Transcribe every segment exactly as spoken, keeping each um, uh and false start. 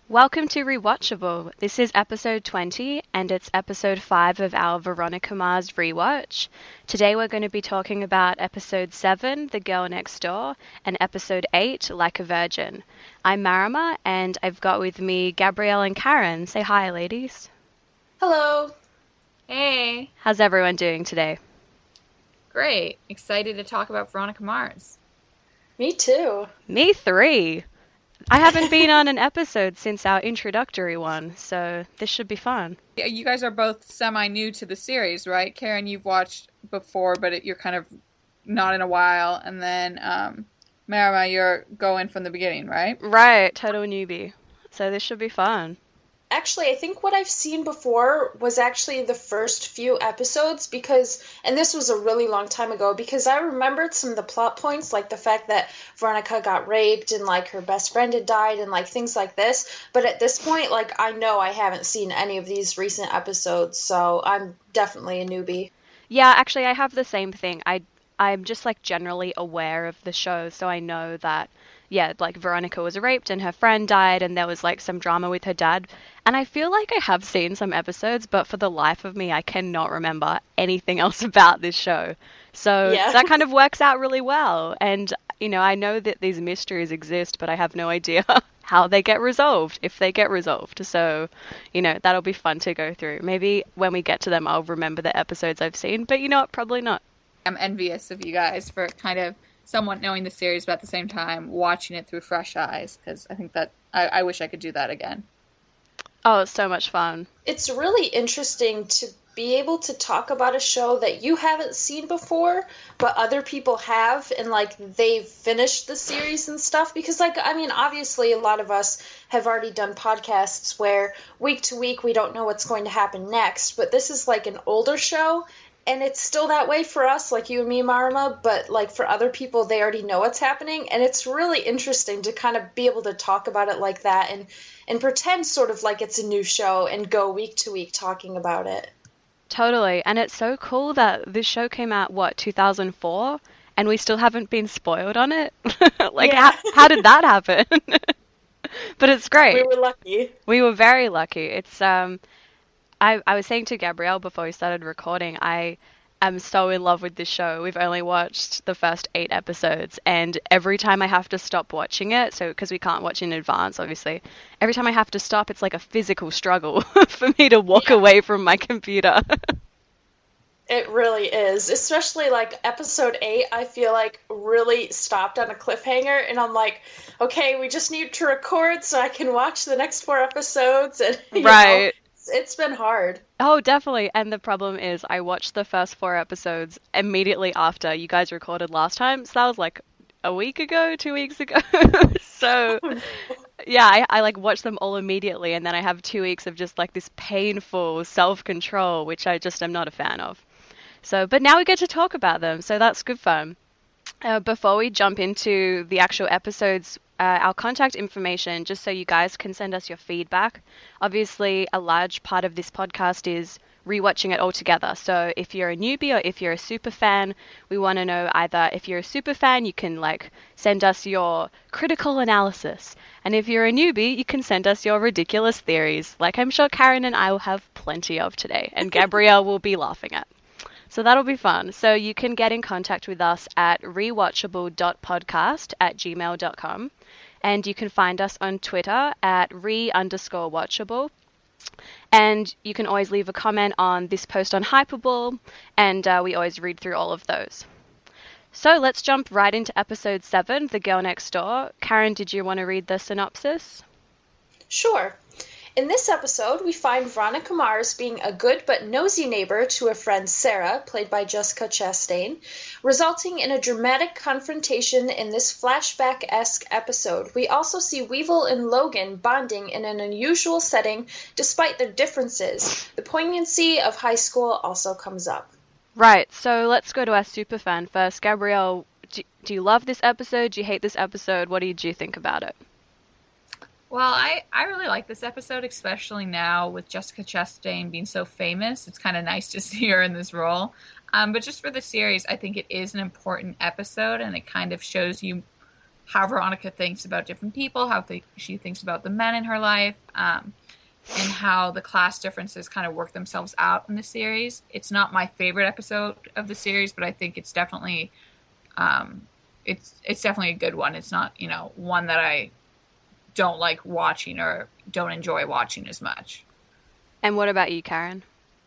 Welcome to Rewatchable. This is episode twenty, and it's episode five of our Veronica Mars rewatch. Today we're going to be talking about episode seven, The Girl Next Door, and episode eight, Like a Virgin. I'm Marama, and I've got with me Gabrielle and Karen. Say hi, ladies. Hello. Hey. How's everyone doing today? Great. Excited to talk about Veronica Mars. Me too. Me three. I haven't been on an episode since our introductory one, so this should be fun. Yeah, you guys are both semi-new to the series, right? Karen, you've watched before, but it, you're kind of not in a while. And then, um, Marama, you're going from the beginning, right? Right, total newbie. So this should be fun. Actually, I think what I've seen before was actually the first few episodes because, and this was a really long time ago, because I remembered some of the plot points, like the fact that Veronica got raped and like her best friend had died and like things like this. But at this point, like I know I haven't seen any of these recent episodes, so I'm definitely a newbie. Yeah, actually, I have the same thing. I, I'm just like generally aware of the show, so I know that yeah, like Veronica was raped and her friend died and there was like some drama with her dad. And I feel like I have seen some episodes, but for the life of me, I cannot remember anything else about this show. So Yeah. that kind of works out really well. And, you know, I know that these mysteries exist, but I have no idea how they get resolved, if they get resolved. So, you know, that'll be fun to go through. Maybe when we get to them, I'll remember the episodes I've seen, but you know what? Probably not. I'm envious of you guys for kind of somewhat knowing the series, but at the same time watching it through fresh eyes, because I think that I, I wish I could do that again. Oh, it's so much fun. It's really interesting to be able to talk about a show that you haven't seen before, but other people have, and like they've finished the series and stuff. Because like, I mean, obviously a lot of us have already done podcasts where week to week we don't know what's going to happen next, but this is like an older show. And it's still that way for us, like you and me, Marama, but like for other people, they already know what's happening. And it's really interesting to kind of be able to talk about it like that and, and pretend sort of like it's a new show and go week to week talking about it. Totally. And it's so cool that this show came out, what, two thousand four? And we still haven't been spoiled on it? Like, Yeah. how, how did that happen? But it's great. We were lucky. We were very lucky. It's, um... I, I was saying to Gabrielle before we started recording, I am so in love with this show. We've only watched the first eight episodes, and every time I have to stop watching it, so because we can't watch in advance, obviously, every time I have to stop, it's like a physical struggle for me to walk Yeah. away from my computer. It really is. Especially like episode eight, I feel like really stopped on a cliffhanger, and I'm like, okay, we just need to record so I can watch the next four episodes. And you Right. know, it's been hard. Oh, definitely. And the problem is I watched the first four episodes immediately after you guys recorded last time. So that was like a week ago, two weeks ago. So yeah, I, I like watched them all immediately. And then I have two weeks of just like this painful self-control, which I just am not a fan of. So, but now we get to talk about them. So that's good fun. Uh, before we jump into the actual episodes, uh, our contact information, just so you guys can send us your feedback. Obviously, a large part of this podcast is rewatching it all together. So if you're a newbie or if you're a super fan, we want to know either if you're a super fan, you can like send us your critical analysis. And if you're a newbie, you can send us your ridiculous theories, like I'm sure Karen and I will have plenty of today, and Gabrielle will be laughing at. So that'll be fun. So you can get in contact with us at rewatchable dot podcast at gmail dot com. And you can find us on Twitter at re underscore watchable. And you can always leave a comment on this post on Hypable, and uh, we always read through all of those. So let's jump right into episode seven, The Girl Next Door. Karen, did you want to read the synopsis? Sure. In this episode, we find Veronica Mars being a good but nosy neighbor to her friend Sarah, played by Jessica Chastain, resulting in a dramatic confrontation in this flashback-esque episode. We also see Weevil and Logan bonding in an unusual setting despite their differences. The poignancy of high school also comes up. Right, so let's go to our superfan first. Gabrielle, do, do you love this episode? Do you hate this episode? What did you think about it? Well, I, I really like this episode, especially now with Jessica Chastain being so famous. It's kind of nice to see her in this role. Um, but just for the series, I think it is an important episode, and it kind of shows you how Veronica thinks about different people, how th- she thinks about the men in her life, um, and how the class differences kind of work themselves out in the series. It's not my favorite episode of the series, but I think it's definitely um, it's it's definitely a good one. It's not, you know, one that I don't like watching or don't enjoy watching as much. And what about you, Karen?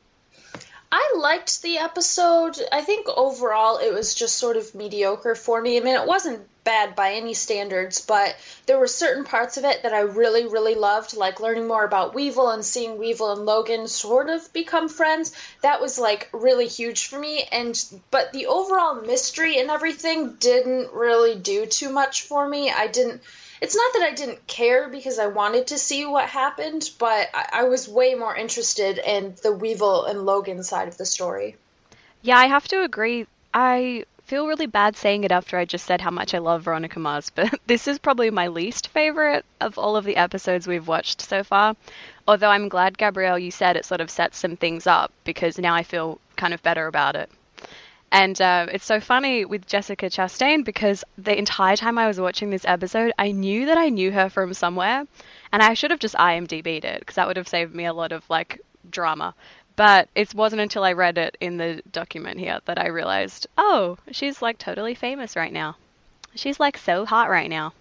I liked the episode. I think overall it was just sort of mediocre for me. I mean, it wasn't bad by any standards, but there were certain parts of it that I really, really loved, like learning more about Weevil and seeing Weevil and Logan sort of become friends. That was like really huge for me. And but the overall mystery and everything didn't really do too much for me. I didn't. It's not that I didn't care because I wanted to see what happened, but I, I was way more interested in the Weevil and Logan side of the story. Yeah, I have to agree. I feel really bad saying it after I just said how much I love Veronica Mars, but this is probably my least favorite of all of the episodes we've watched so far. Although I'm glad, Gabrielle, you said it sort of sets some things up, because now I feel kind of better about it. And uh, it's so funny with Jessica Chastain, because the entire time I was watching this episode, I knew that I knew her from somewhere, and I should have just IMDb'd it, because that would have saved me a lot of, like, drama. But it wasn't until I read it in the document here that I realized, oh, she's, like, totally famous right now. She's, like, so hot right now.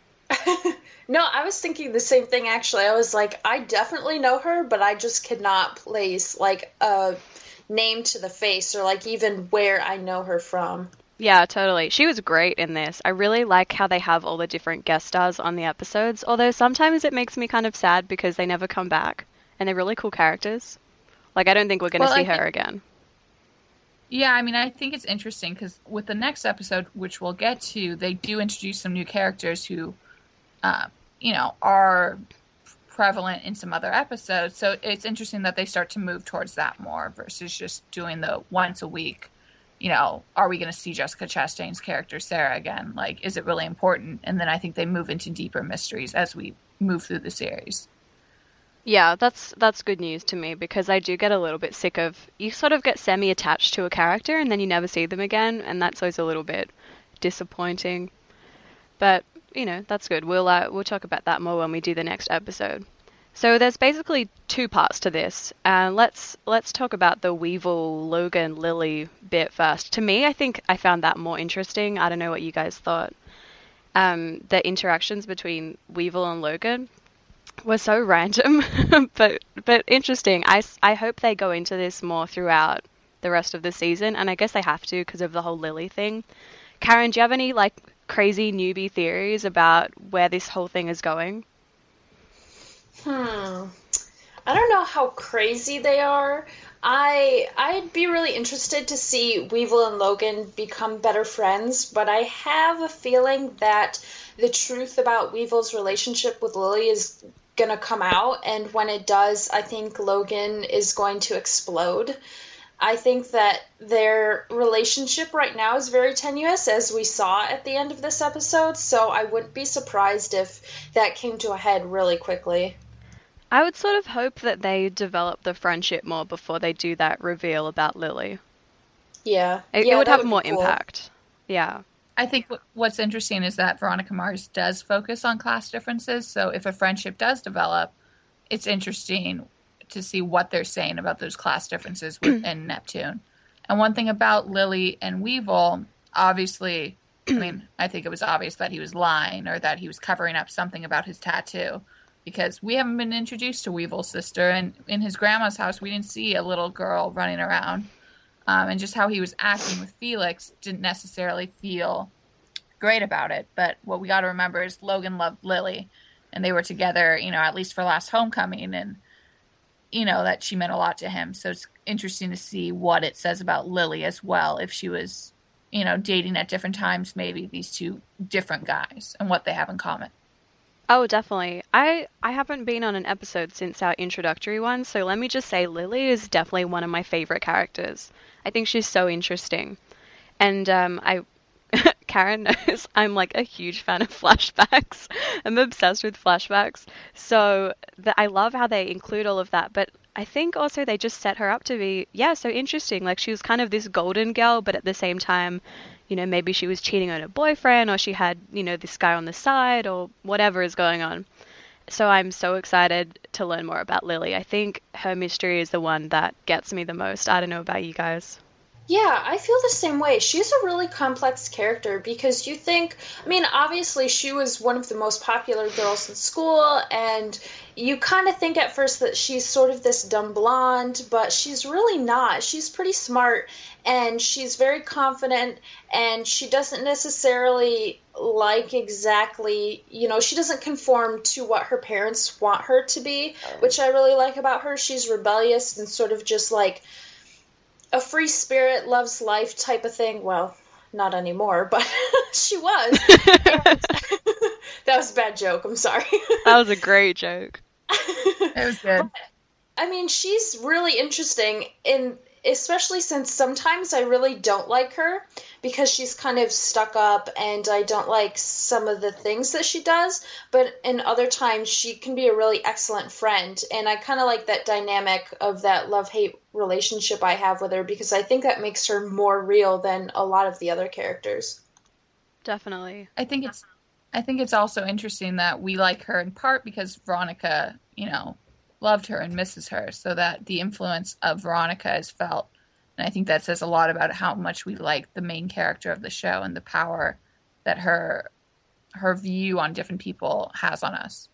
No, I was thinking the same thing, actually. I was like, I definitely know her, but I just could not place, like, a name to the face or like even where I know her from. Yeah, totally. She was great in this. I really like how they have all the different guest stars on the episodes, although sometimes it makes me kind of sad because they never come back and they're really cool characters. Like, I don't think we're going to well, see think, her again. Yeah, I mean, I think it's interesting because with the next episode, which we'll get to, they do introduce some new characters who, uh, you know, are prevalent in some other episodes. So it's interesting that they start to move towards that more versus just doing the once a week, you know, are we going to see Jessica Chastain's character Sarah again? Like, is it really important? And then I think they move into deeper mysteries as we move through the series. Yeah, that's that's good news to me, because I do get a little bit sick of, you sort of get semi-attached to a character and then you never see them again, and that's always a little bit disappointing. But you know, that's good. We'll uh, we'll talk about that more when we do the next episode. So there's basically two parts to this. Uh, let's let's talk about the Weevil, Logan, Lily bit first. To me, I think I found that more interesting. I don't know what you guys thought. Um, the interactions between Weevil and Logan were so random, but but interesting. I, I hope they go into this more throughout the rest of the season, and I guess they have to because of the whole Lily thing. Karen, do you have any like crazy newbie theories about where this whole thing is going? Hmm. I don't know how crazy they are. I I'd be really interested to see Weevil and Logan become better friends, but I have a feeling that the truth about Weevil's relationship with Lily is gonna come out, and when it does, I think Logan is going to explode. I think that their relationship right now is very tenuous, as we saw at the end of this episode, so I wouldn't be surprised if that came to a head really quickly. I would sort of hope that they develop the friendship more before they do that reveal about Lily. Yeah. It, yeah, it would have would more cool. impact. Yeah. I think what's interesting is that Veronica Mars does focus on class differences, so if a friendship does develop, it's interesting to see what they're saying about those class differences within Neptune. And one thing about Lily and Weevil, obviously, I mean, I think it was obvious that he was lying or that he was covering up something about his tattoo, because we haven't been introduced to Weevil's sister, and in his grandma's house, we didn't see a little girl running around. Um, and just how he was acting with Felix didn't necessarily feel great about it. But what we got to remember is Logan loved Lily, and they were together, you know, at least for last homecoming, and you know, that she meant a lot to him. So it's interesting to see what it says about Lily as well, if she was, you know, dating at different times, maybe these two different guys, and what they have in common. Oh, definitely. I, I haven't been on an episode since our introductory one, so let me just say Lily is definitely one of my favorite characters. I think she's so interesting. And um, I... Karen knows I'm like a huge fan of flashbacks. I'm obsessed with flashbacks. So the, I love how they include all of that. But I think also they just set her up to be, yeah, so interesting. Like she was kind of this golden girl, but at the same time, you know, maybe she was cheating on her boyfriend, or she had, you know, this guy on the side, or whatever is going on. So I'm so excited to learn more about Lily. I think her mystery is the one that gets me the most. I don't know about you guys. Yeah, I feel the same way. She's a really complex character because you think, I mean, obviously she was one of the most popular girls in school, and you kind of think at first that she's sort of this dumb blonde, but she's really not. She's pretty smart, and she's very confident, and she doesn't necessarily like exactly, you know, she doesn't conform to what her parents want her to be, which I really like about her. She's rebellious and sort of just like a free spirit, loves life type of thing. Well, not anymore, but she was. And that was a bad joke. I'm sorry. That was a great joke. It was good. But, I mean, she's really interesting, in especially since sometimes I really don't like her because she's kind of stuck up and I don't like some of the things that she does. But in other times, she can be a really excellent friend. And I kind of like that dynamic of that love-hate relationship I have with her because I think that makes her more real than a lot of the other characters. Definitely. I think it's I think it's also interesting that we like her in part because Veronica, you know, loved her and misses her, so that the influence of Veronica is felt. And I think that says a lot about how much we like the main character of the show and the power that her her view on different people has on us.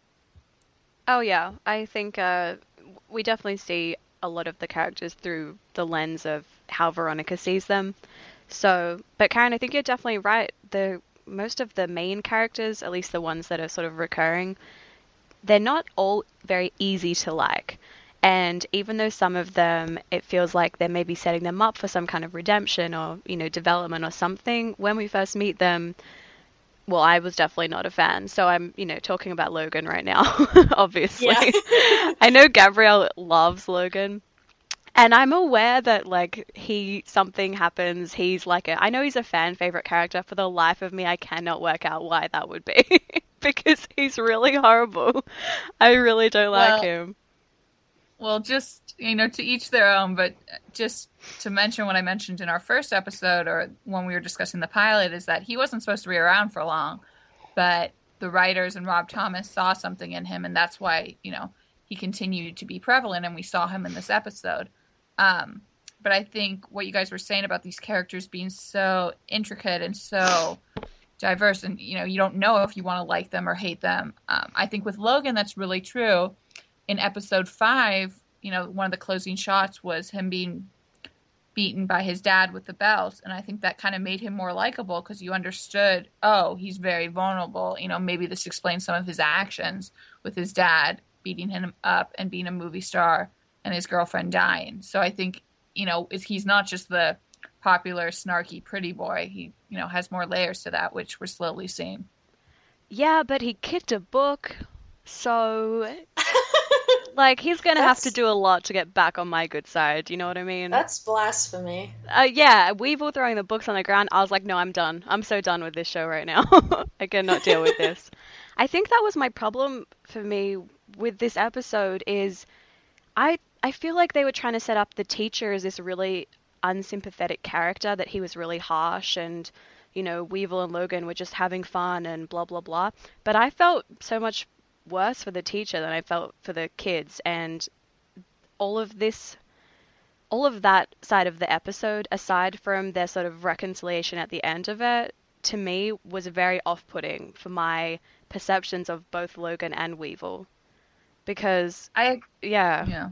Oh yeah, I think uh, we definitely see a lot of the characters through the lens of how Veronica sees them. So, but Karen, I think you're definitely right. The most of the main characters, at least the ones that are sort of recurring, they're not all very easy to like. And even though some of them, it feels like they're maybe setting them up for some kind of redemption or, you know, development or something, when we first meet them, well, I was definitely not a fan. So I'm, you know, talking about Logan right now, obviously. Yeah. I know Gabrielle loves Logan. And I'm aware that, like, he, something happens, he's like a, I know he's a fan favorite character. For the life of me, I cannot work out why that would be. Because he's really horrible. I really don't Well, like him. Well, just, you know, to each their own, but just to mention what I mentioned in our first episode or when we were discussing the pilot is that he wasn't supposed to be around for long, but the writers and Rob Thomas saw something in him, and that's why, you know, he continued to be prevalent, and we saw him in this episode. Um, but I think what you guys were saying about these characters being so intricate and so diverse, and, you know, you don't know if you want to like them or hate them. Um, I think with Logan, that's really true. In episode five, you know, one of the closing shots was him being beaten by his dad with the belt. And I think that kind of made him more likable because you understood, oh, he's very vulnerable. You know, maybe this explains some of his actions with his dad beating him up and being a movie star and his girlfriend dying. So I think, you know, he's not just the popular, snarky, pretty boy. He, you know, has more layers to that, which we're slowly seeing. Yeah, but he kicked a book, so like he's gonna have to That's- do a lot to get back on my good side. You know what I mean? That's blasphemy. Uh, yeah, Weevil throwing the books on the ground. I was like, no, I'm done. I'm so done with this show right now. I cannot deal with this. I think that was my problem for me with this episode. Is I I feel like they were trying to set up the teacher as this really unsympathetic character, that he was really harsh and, you know, Weevil and Logan were just having fun and blah, blah, blah. But I felt so much worse for the teacher than I felt for the kids. And all of this, all of that side of the episode, aside from their sort of reconciliation at the end of it, to me was very off-putting for my perceptions of both Logan and Weevil. Because, I, yeah, yeah.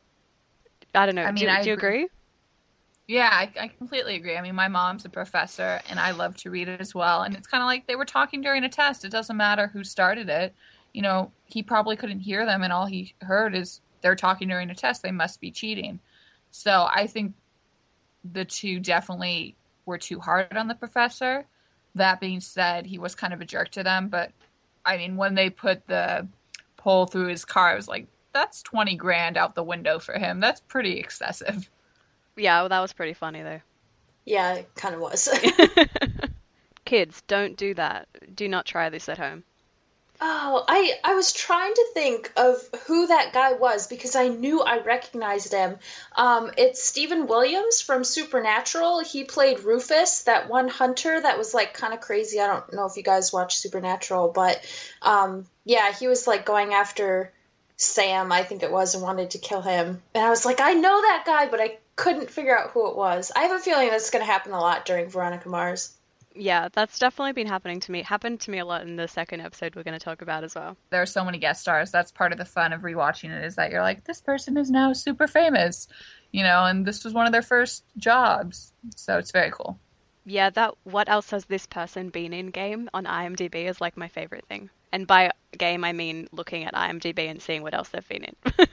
I don't know. I mean, do, I do you agree. agree? Yeah, I, I completely agree. I mean, my mom's a professor, and I love to read it as well. And it's kind of like they were talking during a test. It doesn't matter who started it. You know, he probably couldn't hear them, and all he heard is they're talking during a test. They must be cheating. So I think the two definitely were too hard on the professor. That being said, he was kind of a jerk to them. But, I mean, when they put the pole through his car, I was like, that's twenty grand out the window for him. That's pretty excessive. Yeah, well, that was pretty funny though. Yeah, it kind of was. Kids, don't do that. Do not try this at home. Oh, I I was trying to think of who that guy was because I knew I recognized him. Um, it's Stephen Williams from Supernatural. He played Rufus, that one hunter that was like kind of crazy. I don't know if you guys watch Supernatural, but um, yeah, he was like going after Sam, I think it was, and wanted to kill him. And I was like, I know that guy, but I couldn't figure out who it was. I have a feeling that's going to happen a lot during Veronica Mars. Yeah, that's definitely been happening to me. Happened to me a lot in the second episode we're going to talk about as well. There are so many guest stars. That's part of the fun of rewatching it, is that you're like, this person is now super famous, you know, and this was one of their first jobs. So it's very cool. Yeah, that what else has this person been in game on IMDb is like my favorite thing. And by game, I mean looking at IMDb and seeing what else they've been in.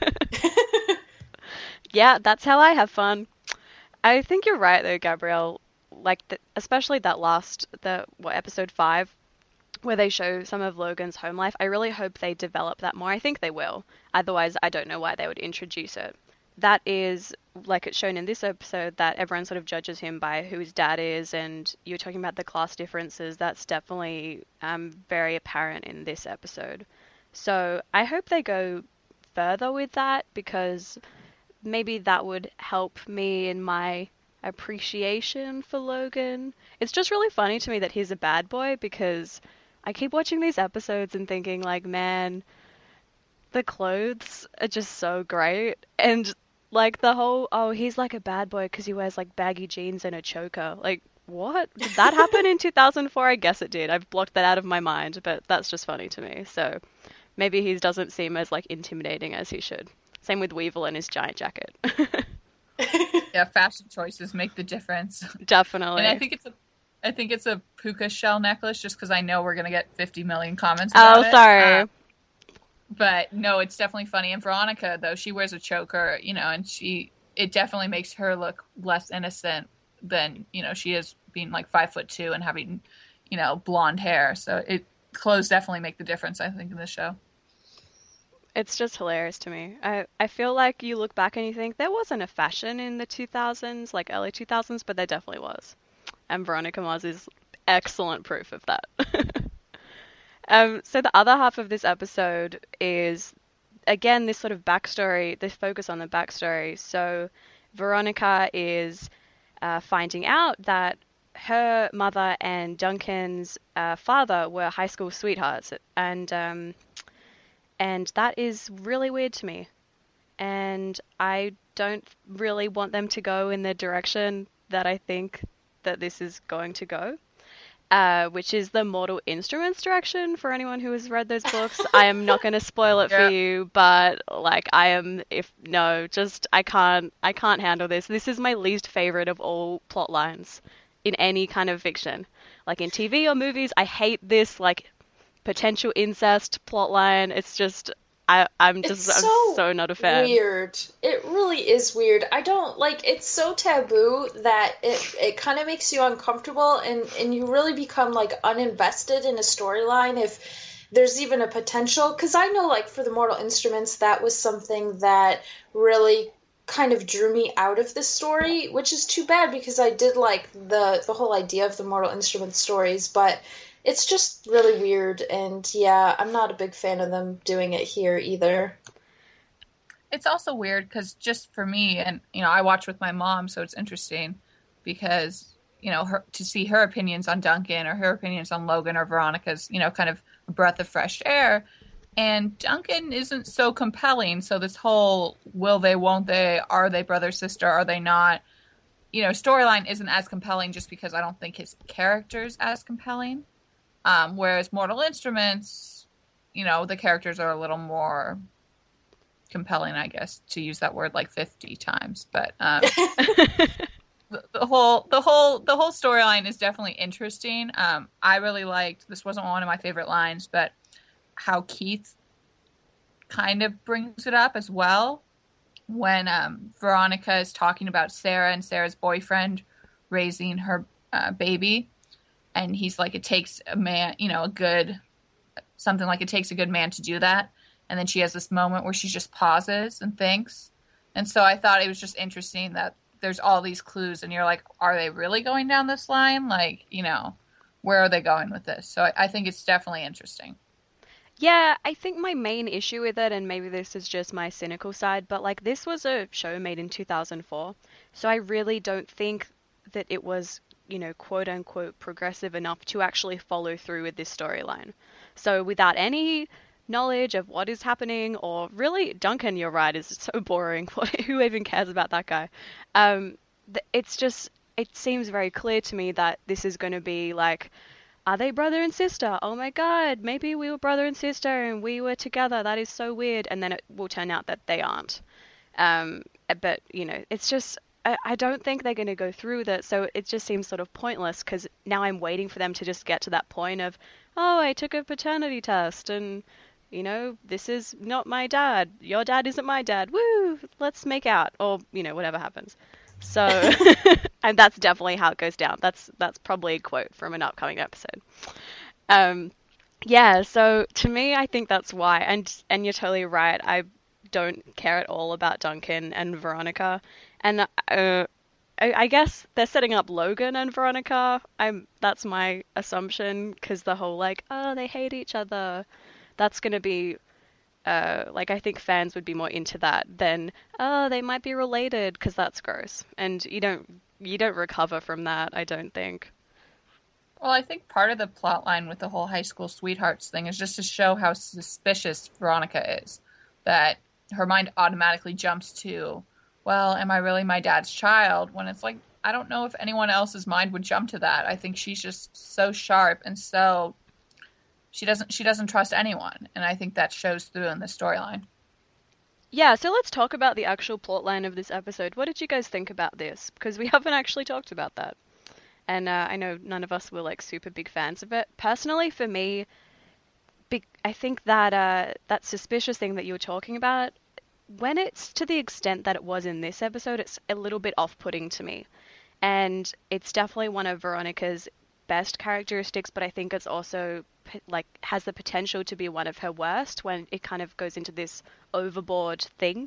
Yeah, that's how I have fun. I think you're right though, Gabrielle. Like, the, especially that last, the what episode five, where they show some of Logan's home life. I really hope they develop that more. I think they will. Otherwise, I don't know why they would introduce it. That is, like it's shown in this episode, that everyone sort of judges him by who his dad is, and you're talking about the class differences. That's definitely um, very apparent in this episode. So I hope they go further with that, because maybe that would help me in my appreciation for Logan. It's just really funny to me that he's a bad boy, because I keep watching these episodes and thinking like, man, the clothes are just so great. And like the whole, oh, he's like a bad boy because he wears like baggy jeans and a choker. Like, what? Did that happen in two thousand four? I guess it did. I've blocked that out of my mind, but that's just funny to me. So maybe he doesn't seem as like intimidating as he should. Same with Weevil and his giant jacket. Yeah, fashion choices make the difference. Definitely. And I think it's a, I think it's a puka shell necklace, just because I know we're gonna get fifty million comments about oh, it. sorry. Uh, but no, it's definitely funny. And Veronica, though, she wears a choker, you know, and she it definitely makes her look less innocent than, you know, she is, being like five foot two and having, you know, blonde hair. So it clothes definitely make the difference, I think, in this show. It's just hilarious to me. I, I feel like you look back and you think there wasn't a fashion in the two thousands, like early two thousands, but there definitely was. And Veronica Mars is excellent proof of that. um, so the other half of this episode is, again, this sort of backstory, this focus on the backstory. So Veronica is uh, finding out that her mother and Duncan's uh, father were high school sweethearts. And... Um, And that is really weird to me. And I don't really want them to go in the direction that I think that this is going to go, uh, which is the Mortal Instruments direction. For anyone who has read those books, I am not going to spoil it Yeah. for you, but like I am, if no, just I can't, I can't handle this. This is my least favorite of all plot lines in any kind of fiction, like in T V or movies. I hate this, like, potential incest plotline. It's just, I, I'm just, It's I'm so so not a fan. weird. It really is weird. I don't like. It's so taboo that it it kind of makes you uncomfortable, and and you really become like uninvested in a storyline if there's even a potential. Because I know, like, for the Mortal Instruments, that was something that really kind of drew me out of the story, which is too bad because I did like the the whole idea of the Mortal Instruments stories, but it's just really weird, and yeah, I'm not a big fan of them doing it here either. It's also weird because just for me, and, you know, I watch with my mom, so it's interesting because, you know, her, to see her opinions on Duncan or her opinions on Logan or Veronica's, you know, kind of a breath of fresh air. And Duncan isn't so compelling. So this whole will they, won't they, are they brother, sister, are they not, you know, storyline isn't as compelling just because I don't think his character's as compelling. Um, whereas Mortal Instruments, you know, the characters are a little more compelling, I guess, to use that word like fifty times. But um, the, the whole, the whole, the whole storyline is definitely interesting. Um, I really liked. This wasn't one of my favorite lines, but how Keith kind of brings it up as well when um, Veronica is talking about Sarah and Sarah's boyfriend raising her uh, baby. And he's like, it takes a man, you know, a good, something like it takes a good man to do that. And then she has this moment where she just pauses and thinks. And so I thought it was just interesting that there's all these clues and you're like, are they really going down this line? Like, you know, where are they going with this? So I, I think it's definitely interesting. Yeah, I think my main issue with it, and maybe this is just my cynical side, but like this was a show made in two thousand four, so I really don't think that it was, you know, quote unquote progressive enough to actually follow through with this storyline. So without any knowledge of what is happening, or really, Duncan, you're right, is so boring. Who even cares about that guy? Um, th- it's just, it seems very clear to me that this is going to be like, are they brother and sister? Oh my God, maybe we were brother and sister and we were together. That is so weird. And then it will turn out that they aren't. Um, but, you know, it's just, I, I don't think they're going to go through with it. So it just seems sort of pointless because now I'm waiting for them to just get to that point of, oh, I took a paternity test and, you know, this is not my dad. Your dad isn't my dad. Woo, let's make out. Or, you know, whatever happens. So, and that's definitely how it goes down. That's that's probably a quote from an upcoming episode. Um, yeah. So to me, I think that's why. And and you're totally right. I don't care at all about Duncan and Veronica. And uh, I, I guess they're setting up Logan and Veronica. I'm that's my assumption because the whole like, oh, they hate each other. That's gonna be uh, like I think fans would be more into that than oh they might be related because that's gross and you don't you don't recover from that I don't think. Well, I think part of the plot line with the whole high school sweethearts thing is just to show how suspicious Veronica is. That her mind automatically jumps to, well, am I really my dad's child? When it's like, I don't know if anyone else's mind would jump to that. I think she's just so sharp and so she doesn't she doesn't trust anyone, and I think that shows through in the storyline. Yeah, so let's talk about the actual plot line of this episode. What did you guys think about this? Because we haven't actually talked about that. And uh, I know none of us were like super big fans of it. Personally, for me, big, I think that uh, that suspicious thing that you were talking about, when it's to the extent that it was in this episode, it's a little bit off-putting to me. And it's definitely one of Veronica's best characteristics, but I think it's also like has the potential to be one of her worst when it kind of goes into this overboard thing.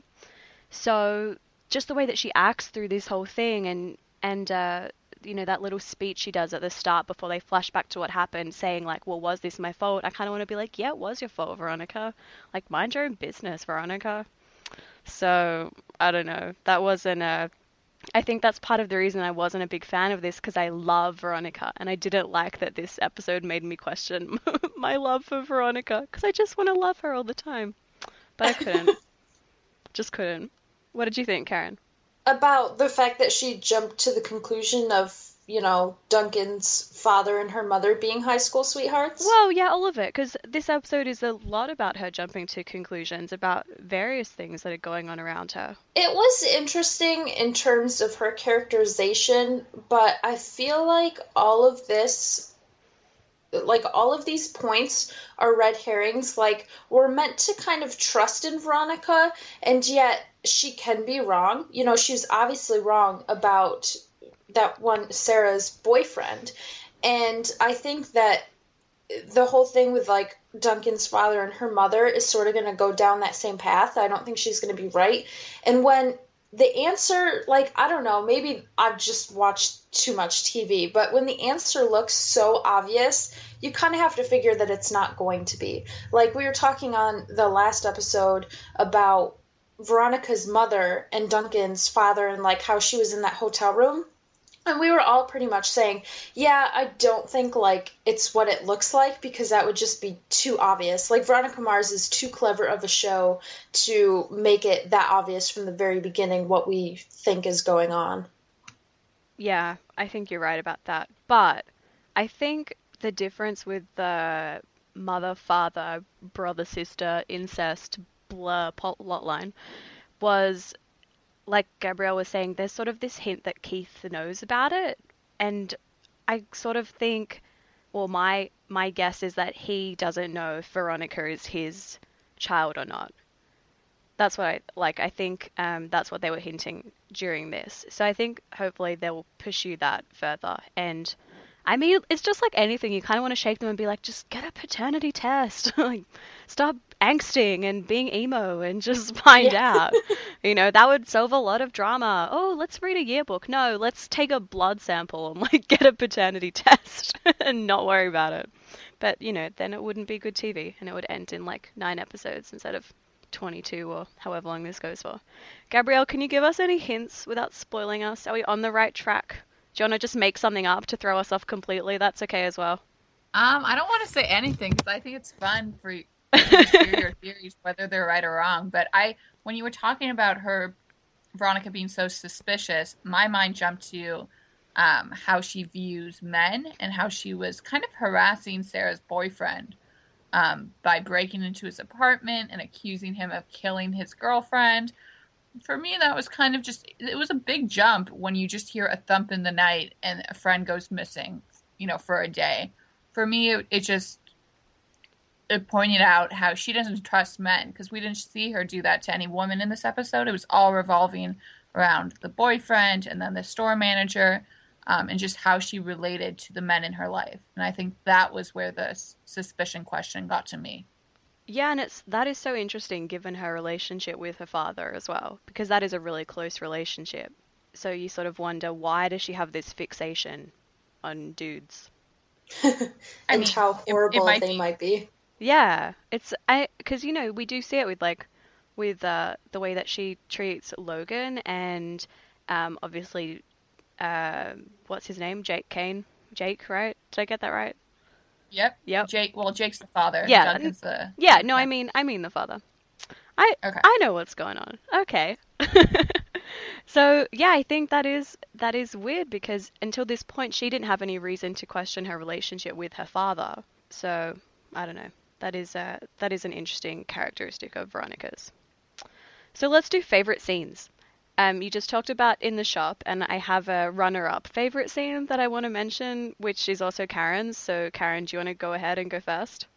So just the way that she acts through this whole thing and and uh, you know that little speech she does at the start before they flash back to what happened, saying like, "Well, was this my fault?" I kind of want to be like, "Yeah, it was your fault, Veronica. Like, mind your own business, Veronica." So I don't know. That wasn't a I think that's part of the reason I wasn't a big fan of this because I love Veronica and I didn't like that this episode made me question my love for Veronica because I just want to love her all the time. But I couldn't. Just couldn't. What did you think, Karen? About the fact that she jumped to the conclusion of, you know, Duncan's father and her mother being high school sweethearts? Well, yeah, all of it, because this episode is a lot about her jumping to conclusions about various things that are going on around her. It was interesting in terms of her characterization, but I feel like all of this, like all of these points are red herrings. Like, we're meant to kind of trust in Veronica, and yet she can be wrong. You know, she's obviously wrong about that one Sarah's boyfriend. And I think that the whole thing with like Duncan's father and her mother is sort of going to go down that same path. I don't think she's going to be right. And when the answer, like, I don't know, maybe I've just watched too much T V, but when the answer looks so obvious, you kind of have to figure that it's not going to be. Like, we were talking on the last episode about Veronica's mother and Duncan's father and like how she was in that hotel room. And we were all pretty much saying, yeah, I don't think, like, it's what it looks like because that would just be too obvious. Like, Veronica Mars is too clever of a show to make it that obvious from the very beginning what we think is going on. Yeah, I think you're right about that. But I think the difference with the mother, father, brother, sister, incest, blah, plot line was like Gabrielle was saying, there's sort of this hint that Keith knows about it, and I sort of think, or my my guess is that he doesn't know if Veronica is his child or not. That's what I like. I think um, that's what they were hinting during this. So I think hopefully they will pursue that further, and I mean, it's just like anything. You kind of want to shake them and be like, just get a paternity test. Like, stop angsting and being emo and just find Yeah. out. You know, that would solve a lot of drama. Oh, let's read a yearbook. No, let's take a blood sample and like get a paternity test and not worry about it. But, you know, then it wouldn't be good T V and it would end in like nine episodes instead of twenty-two or however long this goes for. Gabrielle, can you give us any hints without spoiling us? Are we on the right track? Do you want to just make something up to throw us off completely? That's okay as well. Um, I don't want to say anything because I think it's fun for you to share your theories, whether they're right or wrong. But I, when you were talking about her, Veronica being so suspicious, my mind jumped to um, how she views men and how she was kind of harassing Sarah's boyfriend um, by breaking into his apartment and accusing him of killing his girlfriend. For me, that was kind of just, it was a big jump when you just hear a thump in the night and a friend goes missing, you know, for a day. For me, it, it just, it pointed out how she doesn't trust men, because we didn't see her do that to any woman in this episode. It was all revolving around the boyfriend and then the store manager, um, and just how she related to the men in her life. And I think that was where the s- suspicion question got to me. Yeah, and it's that is so interesting given her relationship with her father as well, because that is a really close relationship. So you sort of wonder, why does she have this fixation on dudes? and I mean, how it- it horrible might they be- might be. Yeah, it's I because you know we do see it with like with uh, the way that she treats Logan and um, obviously uh, what's his name? Jake Kane. Jake, right? Did I get that right? Yep. Yep. Jake, well, Jake's the father. Yeah, Duncan's the... Yeah, no, I mean I mean the father. I Okay. I know what's going on. Okay. So yeah, I think that is that is weird because until this point she didn't have any reason to question her relationship with her father. So I don't know. That is uh that is an interesting characteristic of Veronica's. So let's do favorite scenes. Um, you just talked about in the shop, and I have a runner-up favorite scene that I want to mention, which is also Karen's. So Karen, do you want to go ahead and go first?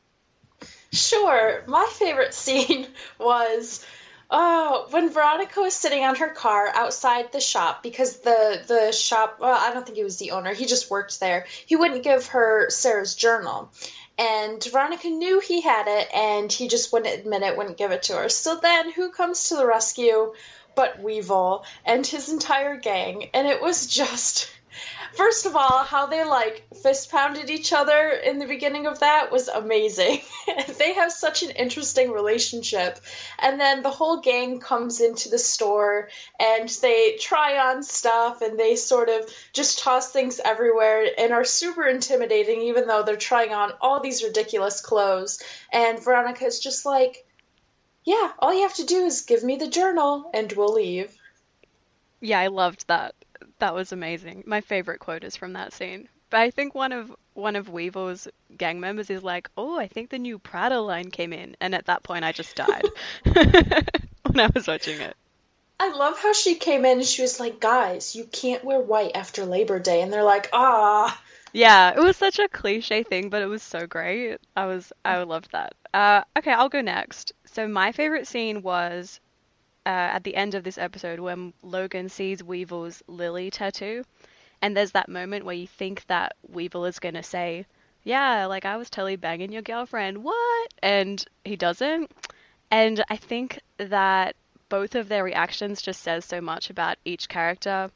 Sure. My favorite scene was oh, when Veronica was sitting on her car outside the shop because the the shop, well, I don't think he was the owner. He just worked there. He wouldn't give her Sarah's journal. And Veronica knew he had it, and he just wouldn't admit it, wouldn't give it to her. So then who comes to the rescue but Weevil and his entire gang? And it was just... First of all, how they, like, fist-pounded each other in the beginning of that was amazing. They have such an interesting relationship. And then the whole gang comes into the store, and they try on stuff, and they sort of just toss things everywhere and are super intimidating, even though they're trying on all these ridiculous clothes. And Veronica's just like, yeah, all you have to do is give me the journal, and we'll leave. Yeah, I loved that. That was amazing. My favorite quote is from that scene. But I think one of one of Weevil's gang members is like, "Oh, I think the new Prada line came in," and at that point, I just died when I was watching it. I love how she came in and she was like, "Guys, you can't wear white after Labor Day," and they're like, "Ah." Yeah, it was such a cliche thing, but it was so great. I was I loved that. Uh, okay, I'll go next. So my favorite scene was uh, at the end of this episode when Logan sees Weevil's Lily tattoo. And there's that moment where you think that Weevil is going to say, yeah, like I was totally banging your girlfriend. What? And he doesn't. And I think that both of their reactions just says so much about each character.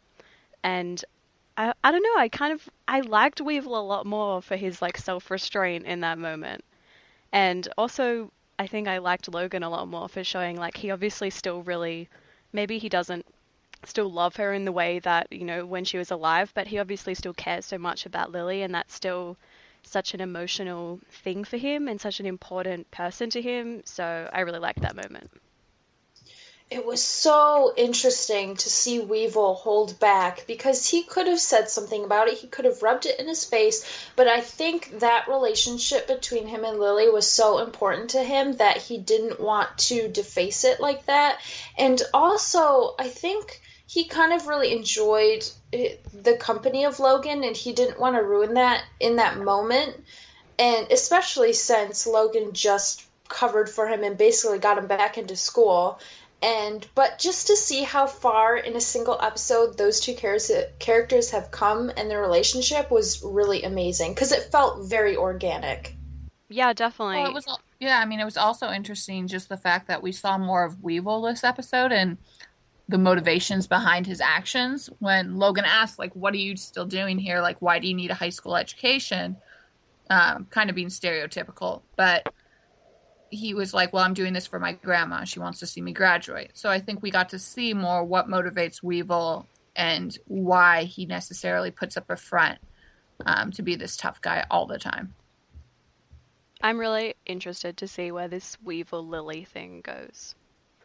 And I, I don't know, I kind of, I liked Weevil a lot more for his like self-restraint in that moment. And also, I think I liked Logan a lot more for showing like he obviously still really, maybe he doesn't still love her in the way that, you know, when she was alive, but he obviously still cares so much about Lily, and that's still such an emotional thing for him and such an important person to him. So I really liked that moment. It was so interesting to see Weevil hold back because he could have said something about it. He could have rubbed it in his face. But I think that relationship between him and Lily was so important to him that he didn't want to deface it like that. And also, I think he kind of really enjoyed the company of Logan, and he didn't want to ruin that in that moment. And especially since Logan just covered for him and basically got him back into school. And but just to see how far in a single episode those two char- characters have come and their relationship was really amazing because it felt very organic. Yeah, Well, definitely. it was, yeah, I mean, it was also interesting just the fact that we saw more of Weevil this episode and the motivations behind his actions. When Logan asked, like, what are you still doing here? Like, why do you need a high school education? Um, kind of being stereotypical. But he was like, well, I'm doing this for my grandma. She wants to see me graduate. So I think we got to see more what motivates Weevil and why he necessarily puts up a front um, to be this tough guy all the time. I'm really interested to see where this Weevil Lily thing goes.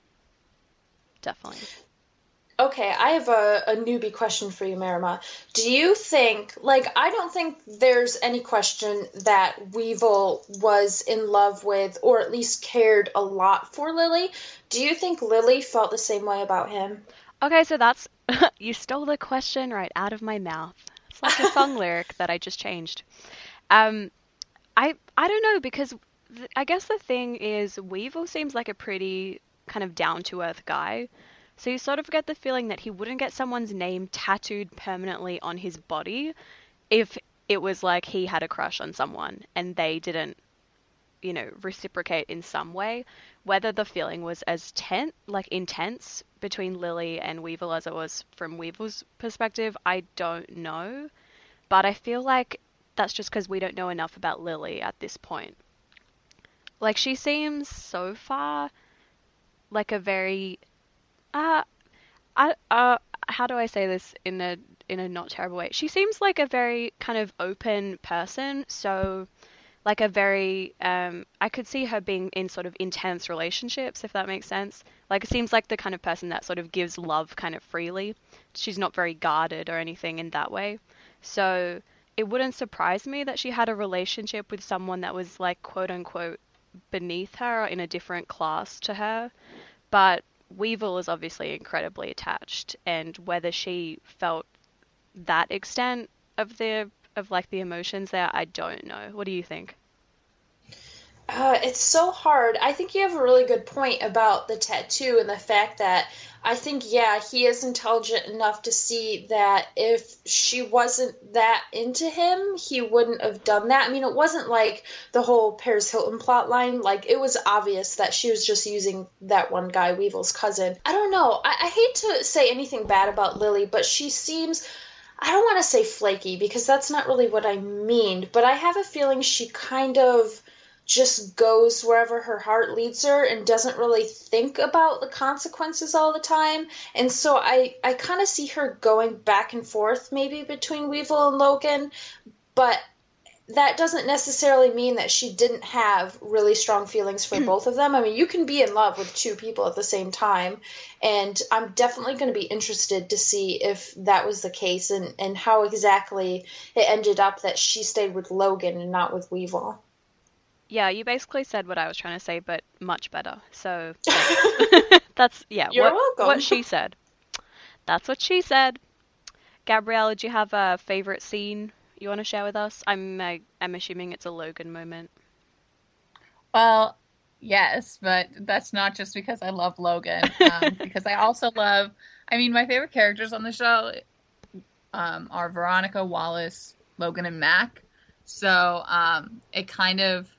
Definitely. Okay, I have a, a newbie question for you, Marima. Do you think, like, I don't think there's any question that Weevil was in love with, or at least cared a lot for Lily. Do you think Lily felt the same way about him? Okay, so that's you stole the question right out of my mouth. It's like a song lyric that I just changed. Um, I I don't know because th- I guess the thing is Weevil seems like a pretty kind of down to earth guy. So you sort of get the feeling that he wouldn't get someone's name tattooed permanently on his body if it was like he had a crush on someone and they didn't, you know, reciprocate in some way. Whether the feeling was as tense, like intense between Lily and Weevil as it was from Weevil's perspective, I don't know. But I feel like that's just because we don't know enough about Lily at this point. Like she seems so far like a very uh I uh how do I say this in a in a not terrible way? She seems like a very kind of open person, so like a very um I could see her being in sort of intense relationships, if that makes sense. Like it seems like the kind of person that sort of gives love kind of freely. She's not very guarded or anything in that way. So it wouldn't surprise me that she had a relationship with someone that was like quote unquote beneath her or in a different class to her. But Weevil is obviously incredibly attached, and whether she felt that extent of the of like the emotions there, I don't know. What do you think? Uh, it's so hard. I think you have a really good point about the tattoo and the fact that I think, yeah, he is intelligent enough to see that if she wasn't that into him, he wouldn't have done that. I mean, it wasn't like the whole Paris Hilton plot line. Like, it was obvious that she was just using that one guy, Weevil's cousin. I don't know. I, I hate to say anything bad about Lily, but she seems. I don't want to say flaky because that's not really what I mean, but I have a feeling she kind of just goes wherever her heart leads her and doesn't really think about the consequences all the time. And so I, I kind of see her going back and forth maybe between Weevil and Logan, but that doesn't necessarily mean that she didn't have really strong feelings for both of them. I mean, you can be in love with two people at the same time, and I'm definitely going to be interested to see if that was the case and, and how exactly it ended up that she stayed with Logan and not with Weevil. Yeah, you basically said what I was trying to say, but much better. So thanks. That's yeah, You're what welcome. what she said. That's what she said. Gabrielle, do you have a favorite scene you want to share with us? I'm uh, I'm assuming it's a Logan moment. Well, yes, but that's not just because I love Logan. Um, because I also love, I mean, my favorite characters on the show um, are Veronica, Wallace, Logan, and Mac. So um, it kind of,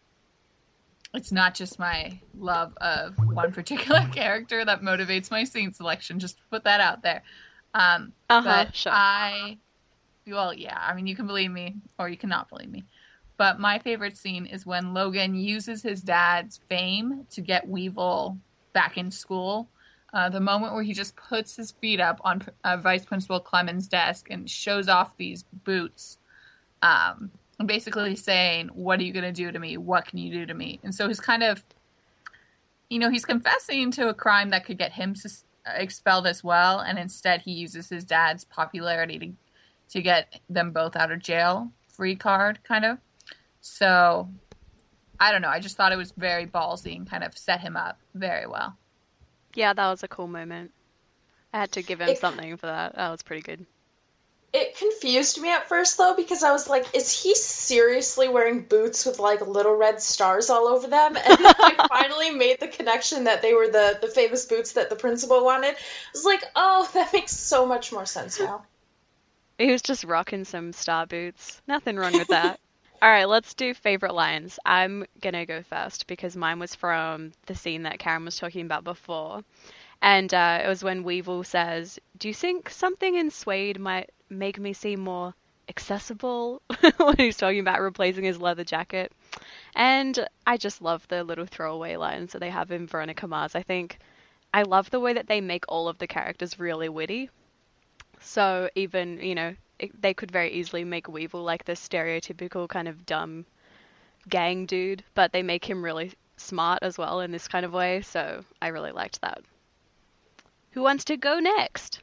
it's not just my love of one particular character that motivates my scene selection, just to put that out there. Um, Uh-huh, but sure. I, well, yeah, I mean, you can believe me or you cannot believe me. But my favorite scene is when Logan uses his dad's fame to get Weevil back in school. Uh, the moment where he just puts his feet up on uh, Vice Principal Clemens' desk and shows off these boots. Um, and basically saying, what are you going to do to me? What can you do to me? And so he's kind of, you know, he's confessing to a crime that could get him sus- expelled as well. And instead he uses his dad's popularity to to get them both out of jail free card, kind of. So, I don't know. I just thought it was very ballsy and kind of set him up very well. Yeah, that was a cool moment. I had to give him It, something for that. That was pretty good. It confused me at first though because I was like, is he seriously wearing boots with like little red stars all over them? And then I finally made the connection that they were the the famous boots that the principal wanted. I was like, oh, that makes so much more sense now. He was just rocking some star boots. Nothing wrong with that. All right, let's do favorite lines. I'm gonna go first because mine was from the scene that Karen was talking about before. And uh, it was when Weevil says, "Do you think something in suede might make me seem more accessible?" when he's talking about replacing his leather jacket. And I just love the little throwaway lines that they have in Veronica Mars. I think I love the way that they make all of the characters really witty. So even, you know, it, they could very easily make Weevil like this stereotypical kind of dumb gang dude, but they make him really smart as well in this kind of way. So I really liked that. Who wants to go next?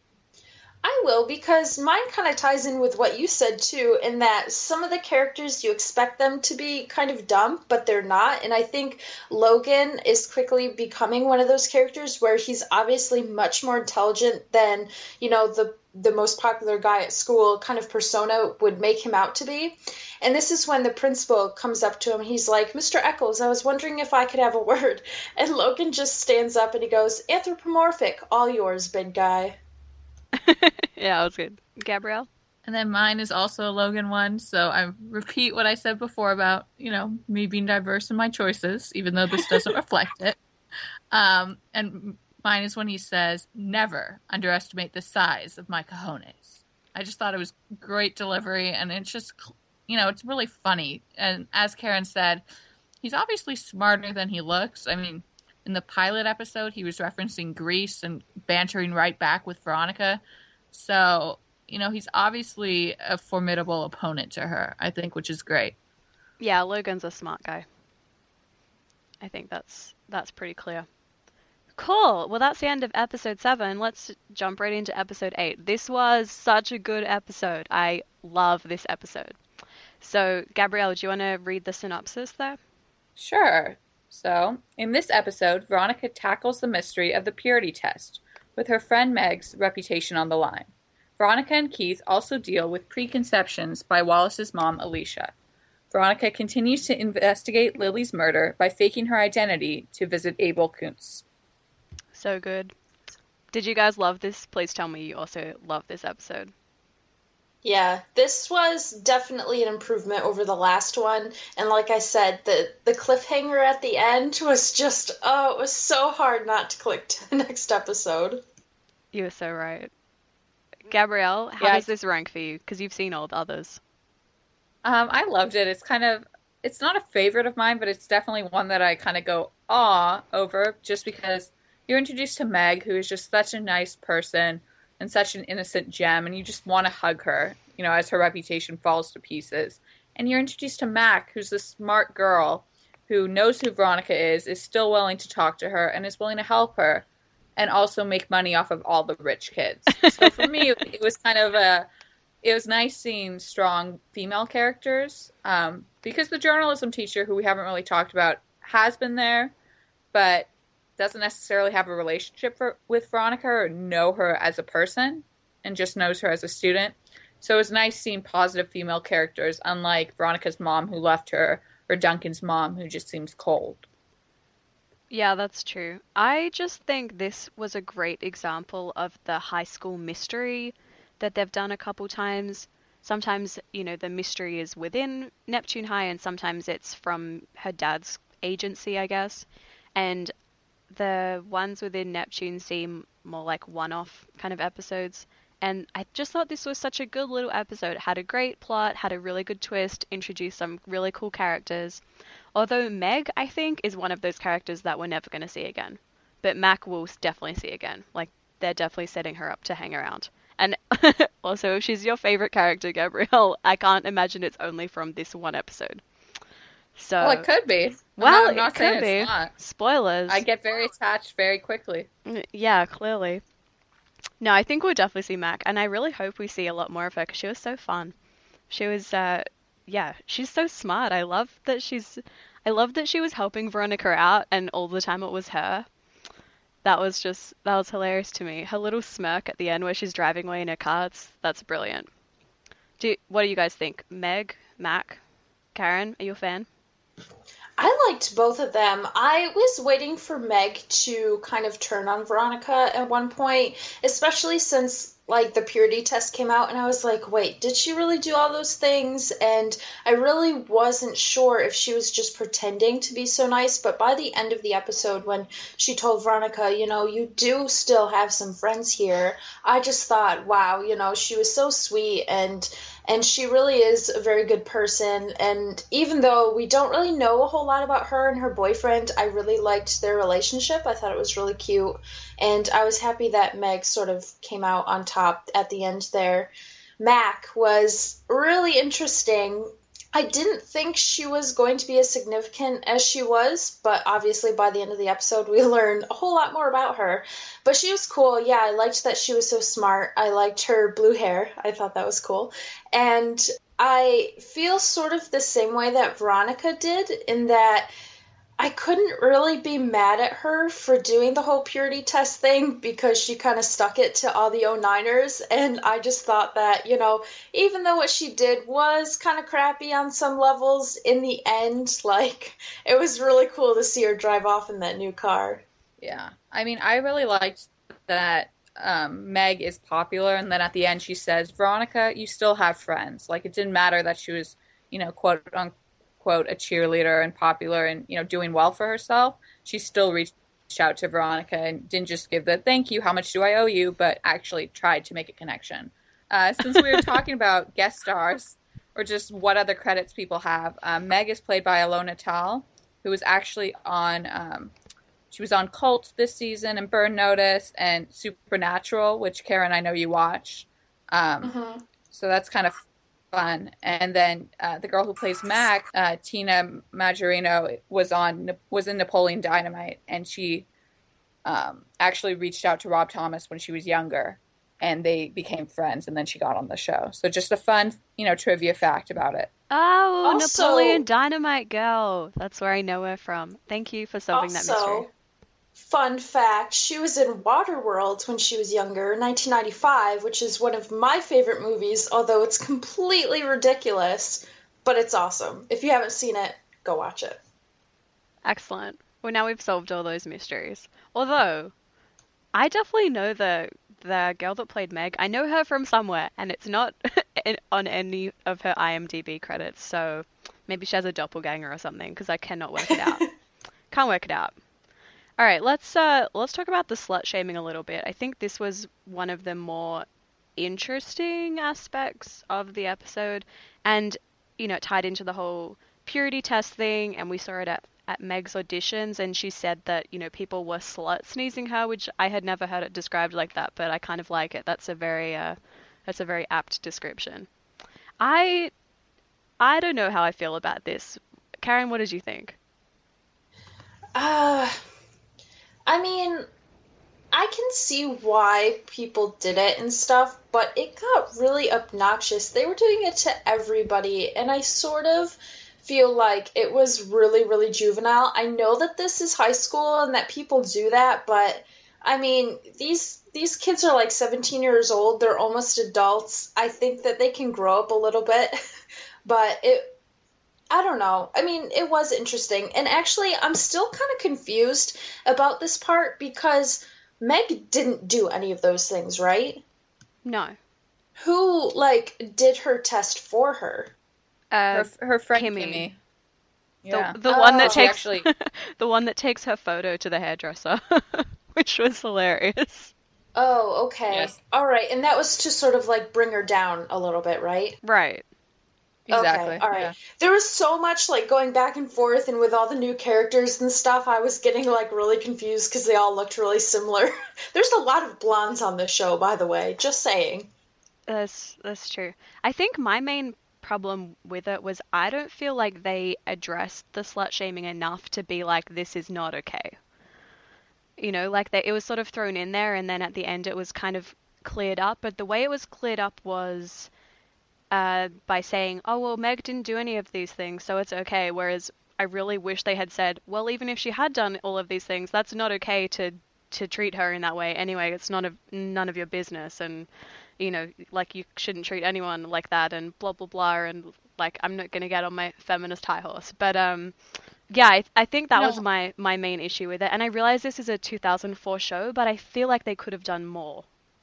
I will because mine kind of ties in with what you said too, in that some of the characters you expect them to be kind of dumb, but they're not. And I think Logan is quickly becoming one of those characters where he's obviously much more intelligent than, you know, the the most popular guy at school kind of persona would make him out to be. And this is when the principal comes up to him. He's like, "Mister Eccles, I was wondering if I could have a word." And Logan just stands up and he goes, "Anthropomorphic, all yours, big guy." Yeah, that was good. Gabrielle? And then mine is also a Logan one, so I repeat what I said before about, you know, me being diverse in my choices, even though this doesn't reflect it. Um, and mine is when he says, "Never underestimate the size of my cojones." I just thought it was great delivery, and it's just, you know, it's really funny. And as Karen said, he's obviously smarter than he looks. I mean, in the pilot episode, he was referencing Grease and bantering right back with Veronica. So, you know, he's obviously a formidable opponent to her, I think, which is great. Yeah, Logan's a smart guy. I think that's that's pretty clear. Cool. Well, that's the end of episode seven. Let's jump right into episode eight. This was such a good episode. I love this episode. So, Gabrielle, do you want to read the synopsis there? Sure. So, in this episode, Veronica tackles the mystery of the purity test, with her friend Meg's reputation on the line. Veronica and Keith also deal with preconceptions by Wallace's mom, Alicia. Veronica continues to investigate Lily's murder by faking her identity to visit Abel Kuntz. So good. Did you guys love this? Please tell me you also love this episode. Yeah, this was definitely an improvement over the last one. And like I said, the, the cliffhanger at the end was just, oh, it was so hard not to click to the next episode. You were so right. Gabrielle, how Yeah, does this rank for you? Because you've seen all the others. Um, I loved it. It's kind of, it's not a favorite of mine, but it's definitely one that I kind of go aw over, just because you're introduced to Meg, who is just such a nice person and such an innocent gem, and you just want to hug her, you know, as her reputation falls to pieces. And you're introduced to Mac, who's this smart girl who knows who Veronica is, is still willing to talk to her, and is willing to help her, and also make money off of all the rich kids. So for me, it was kind of a, it was nice seeing strong female characters, um, because the journalism teacher, who we haven't really talked about, has been there, but doesn't necessarily have a relationship for, with Veronica or know her as a person, and just knows her as a student. So it was nice seeing positive female characters, unlike Veronica's mom who left her, or Duncan's mom who just seems cold. Yeah, that's true. I just think this was a great example of the high school mystery that they've done a couple times. Sometimes, you know, the mystery is within Neptune High, and sometimes it's from her dad's agency, I guess. And the ones within Neptune seem more like one-off kind of episodes. And I just thought this was such a good little episode. It had a great plot, had a really good twist, introduced some really cool characters. Although Meg, I think, is one of those characters that we're never going to see again. But Mac will definitely see again. Like, they're definitely setting her up to hang around. And also, if she's your favorite character, Gabrielle, I can't imagine it's only from this one episode. So, Well, it could be. Well, I'm not it saying could it's be. not. Spoilers. I get very attached very quickly. Yeah, clearly. No, I think we'll definitely see Mac, and I really hope we see a lot more of her because she was so fun. She was, uh, yeah, she's so smart. I love that she's, I love that she was helping Veronica out, and all the time it was her. That was just that was hilarious to me. Her little smirk at the end where she's driving away in her car, it's, that's brilliant. Do you, what do you guys think? Meg, Mac, Karen, are you a fan? I liked both of them. I was waiting for Meg to kind of turn on Veronica at one point, especially since like the purity test came out and I was like, wait, did she really do all those things? And I really wasn't sure if she was just pretending to be so nice, but by the end of the episode when she told Veronica, you know, you do still have some friends here, I just thought, wow, you know, she was so sweet and and she really is a very good person. And even though we don't really know a whole lot about her and her boyfriend, I really liked their relationship. I thought it was really cute. And I was happy that Meg sort of came out on top at the end there. Mac was really interesting. I didn't think she was going to be as significant as she was, but obviously by the end of the episode we learned a whole lot more about her. But she was cool. Yeah, I liked that she was so smart. I liked her blue hair. I thought that was cool. And I feel sort of the same way that Veronica did, in that I couldn't really be mad at her for doing the whole purity test thing because she kind of stuck it to all the oh niners. And I just thought that, you know, even though what she did was kind of crappy on some levels, in the end, like, it was really cool to see her drive off in that new car. Yeah. I mean, I really liked that um, Meg is popular, and then at the end she says, Veronica, you still have friends. Like, it didn't matter that she was, you know, quote unquote, quote, a cheerleader and popular and, you know, doing well for herself. She still reached out to Veronica and didn't just give the thank you, how much do I owe you, but actually tried to make a connection. Uh, since we were talking about guest stars or just what other credits people have, um, Meg is played by Alona Tal, who was actually on, um, she was on Cult this season and Burn Notice and Supernatural, which Karen, I know you watch. Um, mm-hmm. So that's kind of fun. And then uh, the girl who plays Mac, uh, Tina Majorino, was on was in Napoleon Dynamite, and she um, actually reached out to Rob Thomas when she was younger, and they became friends, and then she got on the show. So just a fun, you know, trivia fact about it. Oh, also, Napoleon Dynamite girl. That's where I know her from. Thank you for solving also, that mystery. Fun fact, she was in Waterworld when she was younger, nineteen ninety-five, which is one of my favorite movies, although it's completely ridiculous, but it's awesome. If you haven't seen it, go watch it. Excellent. Well, now we've solved all those mysteries. Although, I definitely know the the girl that played Meg. I know her from somewhere, and it's not on any of her IMDb credits, so maybe she has a doppelganger or something, because I cannot work it out. Can't work it out. All right, let's uh, let's talk about the slut shaming a little bit. I think this was one of the more interesting aspects of the episode, and you know, it tied into the whole purity test thing. And we saw it at at Meg's auditions, and she said that you know people were slut sneezing her, which I had never heard it described like that, but I kind of like it. That's a very uh, that's a very apt description. I I don't know how I feel about this. Karen, what did you think? Uh I mean, I can see why people did it and stuff, but it got really obnoxious. They were doing it to everybody, and I sort of feel like it was really, really juvenile. I know that this is high school and that people do that, but I mean, these these kids are like seventeen years old. They're almost adults. I think that they can grow up a little bit, but it I don't know. I mean, it was interesting. And actually, I'm still kind of confused about this part because Meg didn't do any of those things, right? No. Who, like, did her test for her? Uh, her, her friend Kimmy. Kimmy. Yeah. The, the oh. one that takes actually... the one that takes her photo to the hairdresser, which was hilarious. Oh, okay. Yes. All right. And that was to sort of like bring her down a little bit, right? Right. Exactly. Okay, all right. Yeah. There was so much like going back and forth, and with all the new characters and stuff, I was getting like really confused because they all looked really similar. There's a lot of blondes on this show, by the way. Just saying. That's that's true. I think my main problem with it was I don't feel like they addressed the slut shaming enough to be like, this is not okay. You know, like they, it was sort of thrown in there, and then at the end it was kind of cleared up. But the way it was cleared up was uh, by saying, oh, well, Meg didn't do any of these things, so it's okay. Whereas I really wish they had said, well, even if she had done all of these things, that's not okay to to treat her in that way anyway. It's none of none of your business, and you know, like you shouldn't treat anyone like that, and blah blah blah, and like I'm not gonna get on my feminist high horse, but um, yeah, I, I think that No, was my my main issue with it, and I realize this is a two thousand four show, but I feel like they could have done more.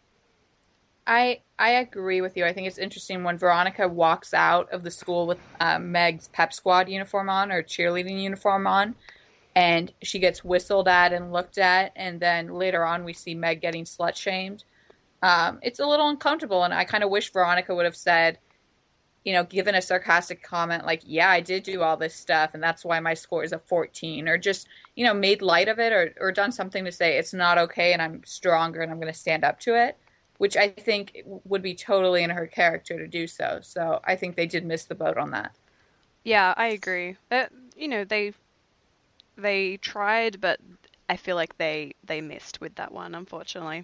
I I agree with you. I think it's interesting when Veronica walks out of the school with um, Meg's pep squad uniform on or cheerleading uniform on, and she gets whistled at and looked at, and then later on we see Meg getting slut shamed. Um, it's a little uncomfortable, and I kind of wish Veronica would have said, you know, given a sarcastic comment like, yeah, I did do all this stuff, and that's why my score is a fourteen, or just, you know, made light of it, or, or done something to say it's not okay and I'm stronger and I'm going to stand up to it, which I think would be totally in her character to do so. So I think they did miss the boat on that. Yeah, I agree. Uh, you know, they they tried, but I feel like they they missed with that one, unfortunately.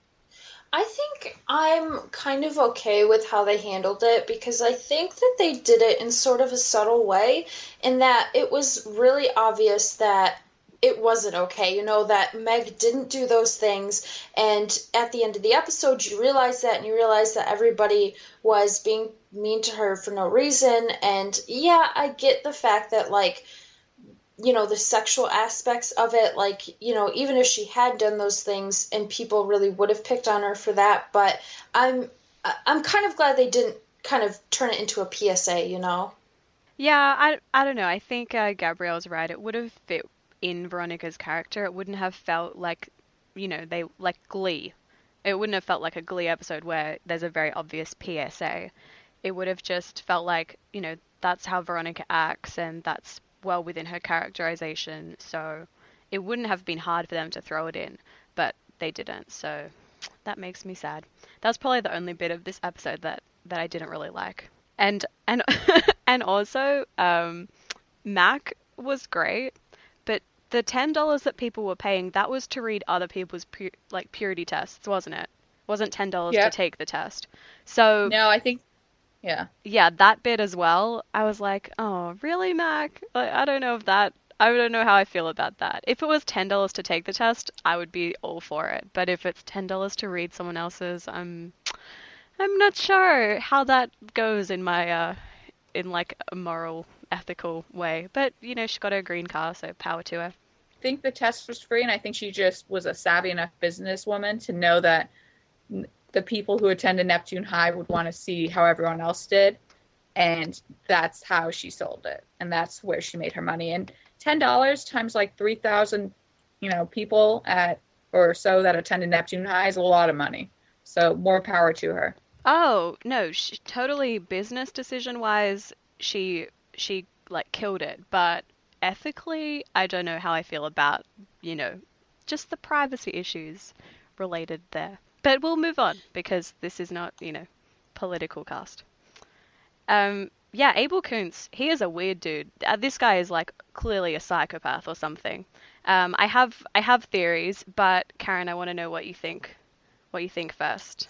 I think I'm kind of okay with how they handled it because I think that they did it in sort of a subtle way, in that it was really obvious that it wasn't okay, you know, that Meg didn't do those things. And at the end of the episode, you realize that, and you realize that everybody was being mean to her for no reason. And yeah, I get the fact that, like, you know, the sexual aspects of it, like, you know, even if she had done those things and people really would have picked on her for that, but I'm I'm kind of glad they didn't kind of turn it into a P S A, you know. Yeah, I, I don't know. I think uh, Gabrielle's right. It would have fit in Veronica's character. It wouldn't have felt like, you know, they like Glee. It wouldn't have felt like a Glee episode where there's a very obvious P S A. It would have just felt like, you know, that's how Veronica acts, and that's well within her characterization. So it wouldn't have been hard for them to throw it in, but they didn't. So that makes me sad. That's probably the only bit of this episode that that I didn't really like. And and and also, um, Mac was great, but the ten dollars that people were paying, that was to read other people's pu- like purity tests, wasn't it? It wasn't ten dollars to Yep. take the test. So No, I think, yeah. yeah, that bit as well. I was like, oh, really, Mac? Like, I don't know if that. I don't know how I feel about that. If it was ten dollars to take the test, I would be all for it. But if it's ten dollars to read someone else's, I'm I'm not sure how that goes in my uh in like a moral, ethical way. But you know, she got her green car, so power to her. I think the test was free, and I think she just was a savvy enough businesswoman to know that n- the people who attended Neptune High would want to see how everyone else did, and that's how she sold it, and that's where she made her money. And ten dollars times like three thousand, you know, people at or so that attended Neptune High is a lot of money. So more power to her. Oh, no, she, totally business decision wise, she she like killed it, but ethically, I don't know how I feel about, you know, just the privacy issues related there. But we'll move on because this is not, you know, political cast. Um, yeah, Abel Kuntz, he is a weird dude. Uh, this guy is like clearly a psychopath or something. Um, I have I have theories, but Karen, I want to know what you think. What you think first.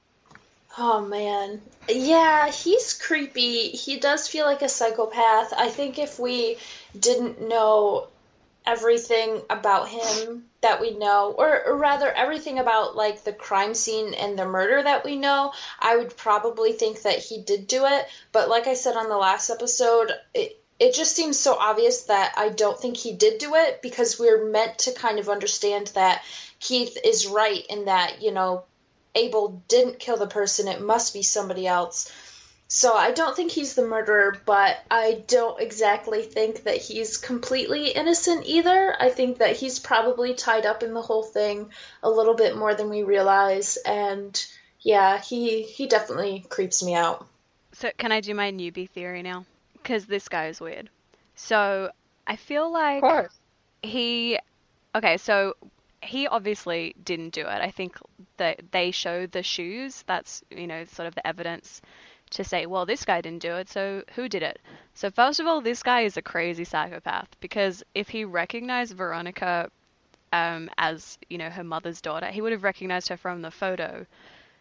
Oh man. Yeah, he's creepy. He does feel like a psychopath. I think if we didn't know everything about him that we know, or, or rather everything about like the crime scene and the murder that we know, I would probably think that he did do it. But like I said on the last episode, it it just seems so obvious that I don't think he did do it, because we're meant to kind of understand that Keith is right in that, you know, Abel didn't kill the person, it must be somebody else. So I don't think he's the murderer, but I don't exactly think that he's completely innocent either. I think that he's probably tied up in the whole thing a little bit more than we realize, and yeah, he he definitely creeps me out. So can I do my newbie theory now? Because this guy is weird. So I feel Of like course. he. Okay, so he obviously didn't do it. I think that they showed the shoes. That's, you know, sort of the evidence to say, well, this guy didn't do it, so who did it? So first of all, this guy is a crazy psychopath, because if he recognized Veronica um, as, you know, her mother's daughter, he would have recognized her from the photo.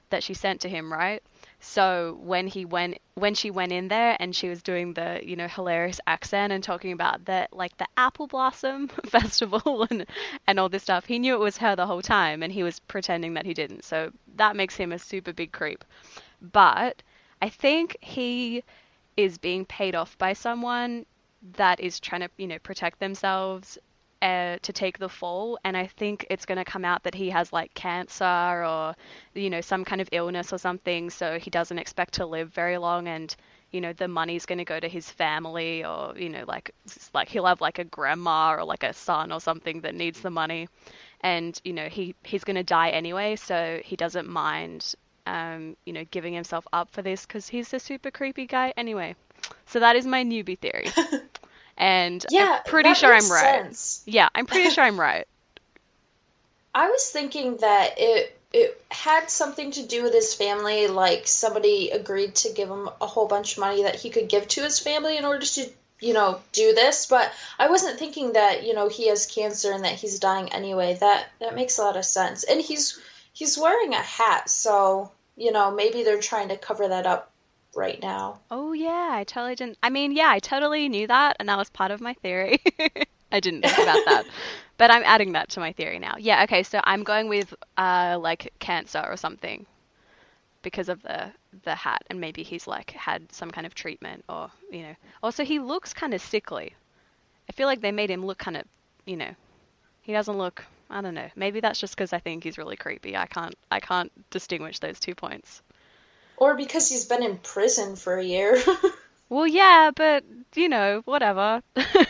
that she sent to him, right? So when he went, when she went in there and she was doing the, you know, hilarious accent and talking about the like the Apple Blossom Festival and and all this stuff, he knew it was her the whole time, and he was pretending that he didn't. So that makes him a super big creep. But I think he is being paid off by someone that is trying to, you know, protect themselves uh, to take the fall. And I think it's going to come out that he has like cancer or, you know, some kind of illness or something. So he doesn't expect to live very long. And, you know, the money's going to go to his family, or, you know, like, like he'll have like a grandma or like a son or something that needs the money. And, you know, he, he's going to die anyway. So he doesn't mind, um, you know, giving himself up for this because he's a super creepy guy anyway. So that is my newbie theory. And Yeah, I'm pretty that sure I'm makes right. sense. Yeah, I'm pretty sure I'm right. I was thinking that it it had something to do with his family, like somebody agreed to give him a whole bunch of money that he could give to his family in order to, you know, do this. But I wasn't thinking that, you know, he has cancer and that he's dying anyway. That that makes a lot of sense. And he's he's wearing a hat, so, you know, maybe they're trying to cover that up right now. Oh yeah, I totally didn't. I mean, yeah, I totally knew that, and that was part of my theory. I didn't think about that, but I'm adding that to my theory now. Yeah, okay, so I'm going with uh like cancer or something because of the the hat, and maybe he's like had some kind of treatment, or, you know. Also, he looks kind of sickly. I feel like they made him look kind of, you know, he doesn't look. I don't know. Maybe that's just because I think he's really creepy. I can't I can't distinguish those two points. Or because he's been in prison for a year. Well, yeah, but, you know, whatever.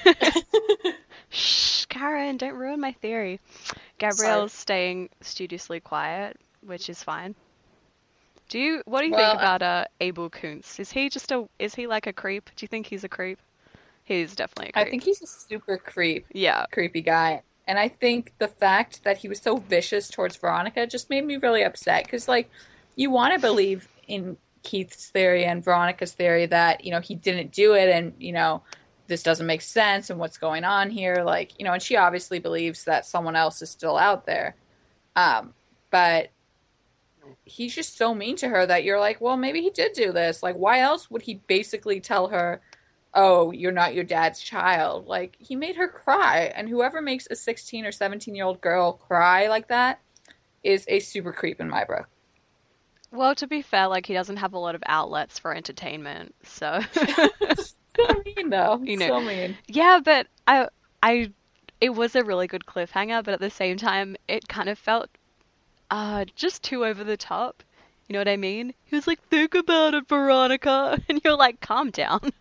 Shh, Karen, don't ruin my theory. Gabrielle's staying studiously quiet, which is fine. Do you, what do you Well, think about uh, Abel Kuntz? Is he just a, is he like a creep? Do you think he's a creep? He's definitely a I creep. think he's a super creep, Yeah. creepy guy. And I think the fact that he was so vicious towards Veronica just made me really upset. Because, like, you want to believe in Keith's theory and Veronica's theory that, you know, he didn't do it and, you know, this doesn't make sense and what's going on here. Like, you know, and she obviously believes that someone else is still out there. Um, but he's just so mean to her that you're like, well, maybe he did do this. Like, why else would he basically tell her, oh, you're not your dad's child? Like, he made her cry. And whoever makes a sixteen or seventeen year old girl cry like that is a super creep in my book. Well, to be fair, like, he doesn't have a lot of outlets for entertainment, so. So mean, though. You know. So mean. Yeah, but I, I, it was a really good cliffhanger, but at the same time, it kind of felt, uh, just too over the top. You know what I mean? He was like, think about it, Veronica. And you're like, calm down.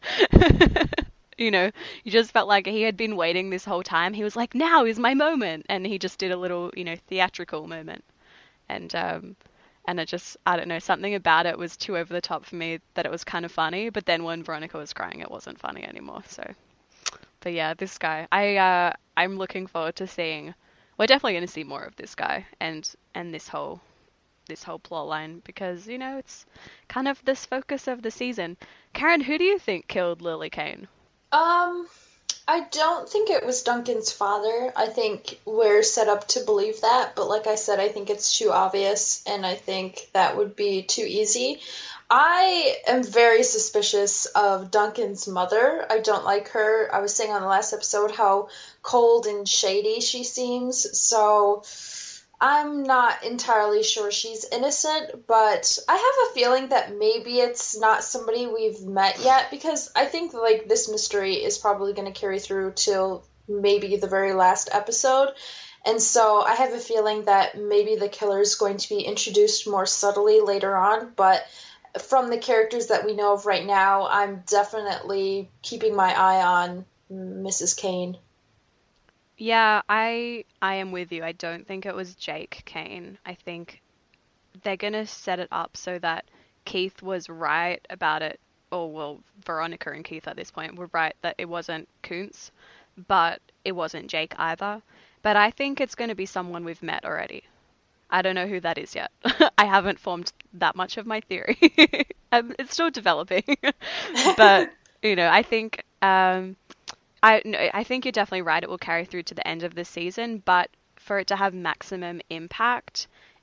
You know, you just felt like he had been waiting this whole time. He was like, now is my moment. And he just did a little, you know, theatrical moment. And, um, and it just, I don't know, something about it was too over the top for me that it was kind of funny. But then when Veronica was crying, it wasn't funny anymore. So, but yeah, this guy, I, uh, I'm looking forward to seeing, we're definitely going to see more of this guy and, and this whole, this whole plot line, because, you know, it's kind of this focus of the season. Karen, who do you think killed Lily Kane? Um, I don't think it was Duncan's father. I think we're set up to believe that, but like I said, I think it's too obvious, and I think that would be too easy. I am very suspicious of Duncan's mother. I don't like her. I was saying on the last episode how cold and shady she seems, so I'm not entirely sure she's innocent, but I have a feeling that maybe it's not somebody we've met yet, because I think like this mystery is probably going to carry through till maybe the very last episode. And so I have a feeling that maybe the killer is going to be introduced more subtly later on, but from the characters that we know of right now, I'm definitely keeping my eye on Missus Kane. Yeah, I I am with you. I don't think it was Jake Kane. I think they're gonna set it up so that Keith was right about it, or well, Veronica and Keith at this point were right that it wasn't Kuntz, but it wasn't Jake either. But I think it's going to be someone we've met already. I don't know who that is yet. I haven't formed that much of my theory. um, it's still developing. But, you know, I think um, I no, I think you're definitely right. It will carry through to the end of the season, but for it to have maximum impact,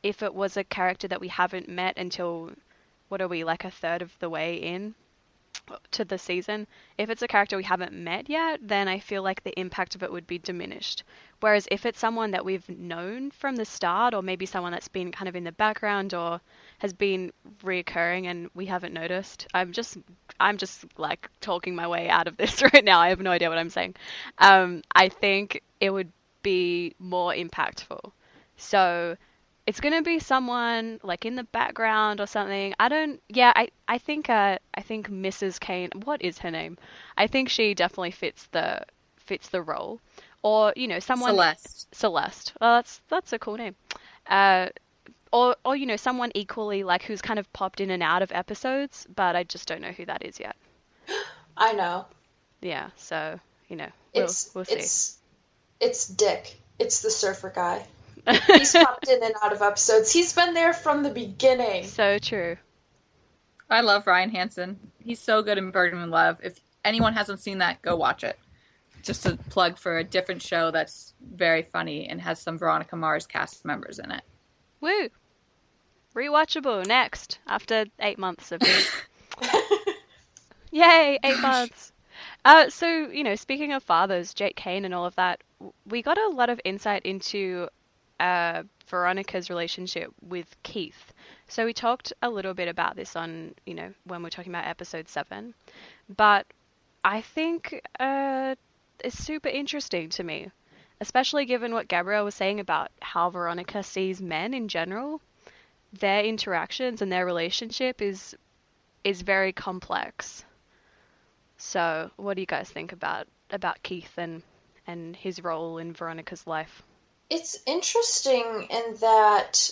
if it was a character that we haven't met until, what are we, like a third of the way in to the season, if it's a character we haven't met yet, then I feel like the impact of it would be diminished. Whereas if it's someone that we've known from the start, or maybe someone that's been kind of in the background or has been reoccurring and we haven't noticed, I'm just I'm just like talking my way out of this right now. I have no idea what I'm saying. Um, I think it would be more impactful. So it's going to be someone like in the background or something. I don't, yeah, I, I think, uh, I think Missus Kane, what is her name? I think she definitely fits the, fits the role. Or, you know, someone. Celeste. Celeste. Well, that's, that's a cool name. Uh, or, or, you know, someone equally like who's kind of popped in and out of episodes, but I just don't know who that is yet. I know. Yeah. So, you know, we'll, It's, we'll see. it's, it's Dick. It's the surfer guy. He's popped in and out of episodes. He's been there from the beginning. So true. I love Ryan Hansen. He's so good in Burning in Love. If anyone hasn't seen that, go watch it. Just a plug for a different show that's very funny and has some Veronica Mars cast members in it. Woo! Rewatchable next after eight months of it. Yay, eight months. Uh, so, you know, speaking of fathers, Jake Kane and all of that, we got a lot of insight into uh, Veronica's relationship with Keith. So we talked a little bit about this on, you know, when we're talking about episode seven. But I think uh, it's super interesting to me, especially given what Gabrielle was saying about how Veronica sees men in general. Their interactions and their relationship is is very complex. So what do you guys think about, about Keith and, and his role in Veronica's life? It's interesting in that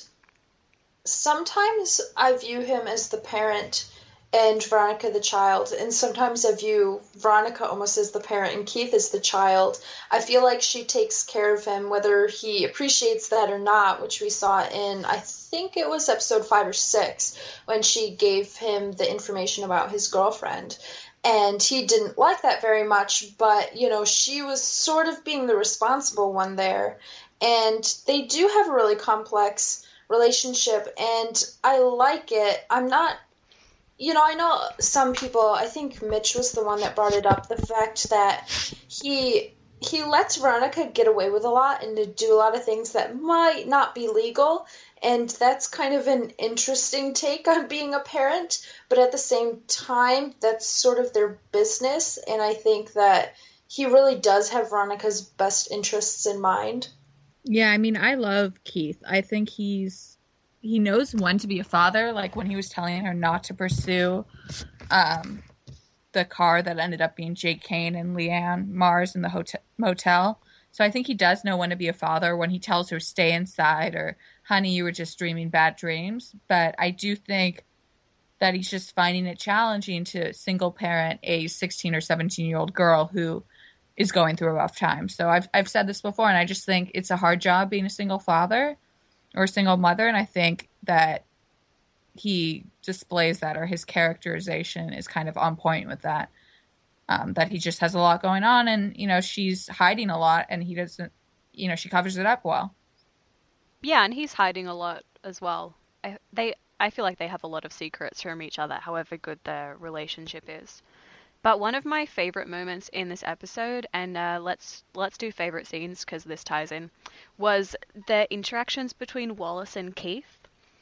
sometimes I view him as the parent and Veronica the child, and sometimes I view Veronica almost as the parent and Keith as the child. I feel like she takes care of him, whether he appreciates that or not, which we saw in, I think it was episode five or six, when she gave him the information about his girlfriend. And he didn't like that very much, but, you know, she was sort of being the responsible one there. And they do have a really complex relationship, and I like it. I'm not, you know, I know some people, I think Mitch was the one that brought it up, the fact that he he lets Veronica get away with a lot and to do a lot of things that might not be legal. And that's kind of an interesting take on being a parent, but at the same time, that's sort of their business. And I think that he really does have Veronica's best interests in mind. Yeah, I mean, I love Keith. I think he's he knows when to be a father. Like when he was telling her not to pursue um, the car that ended up being Jake Kane and Leanne Mars in the hotel motel. So I think he does know when to be a father, when he tells her stay inside or honey, you were just dreaming bad dreams. But I do think that he's just finding it challenging to single parent a sixteen or seventeen year old girl who is going through a rough time. So I've I've said this before, and I just think it's a hard job being a single father or a single mother. And I think that he displays that, or his characterization is kind of on point with that. Um, that he just has a lot going on, and you know she's hiding a lot, and he doesn't. You know she covers it up well. Yeah, and he's hiding a lot as well. I, they, I feel like they have a lot of secrets from each other, however good their relationship is. But one of my favorite moments in this episode, and uh, let's let's do favorite scenes because this ties in, was the interactions between Wallace and Keith,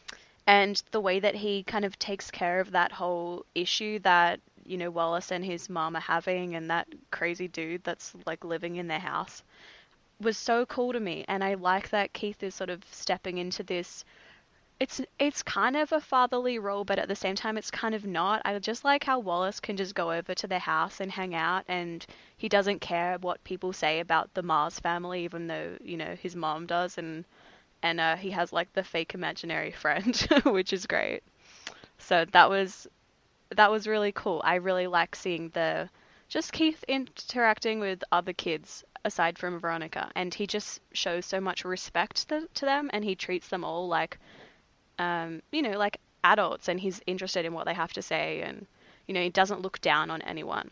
and the way that he kind of takes care of that whole issue that, you know, Wallace and his mom are having, and that crazy dude that's like living in their house, was so cool to me. And I like that Keith is sort of stepping into this. It's it's kind of a fatherly role, but at the same time, it's kind of not. I just like how Wallace can just go over to their house and hang out, and he doesn't care what people say about the Mars family, even though, you know, his mom does, and and uh, he has like the fake imaginary friend, which is great. So that was that was really cool. I really like seeing the just Keith interacting with other kids aside from Veronica, and he just shows so much respect to, to them, and he treats them all like, um, you know, like adults, and he's interested in what they have to say, and, you know, he doesn't look down on anyone.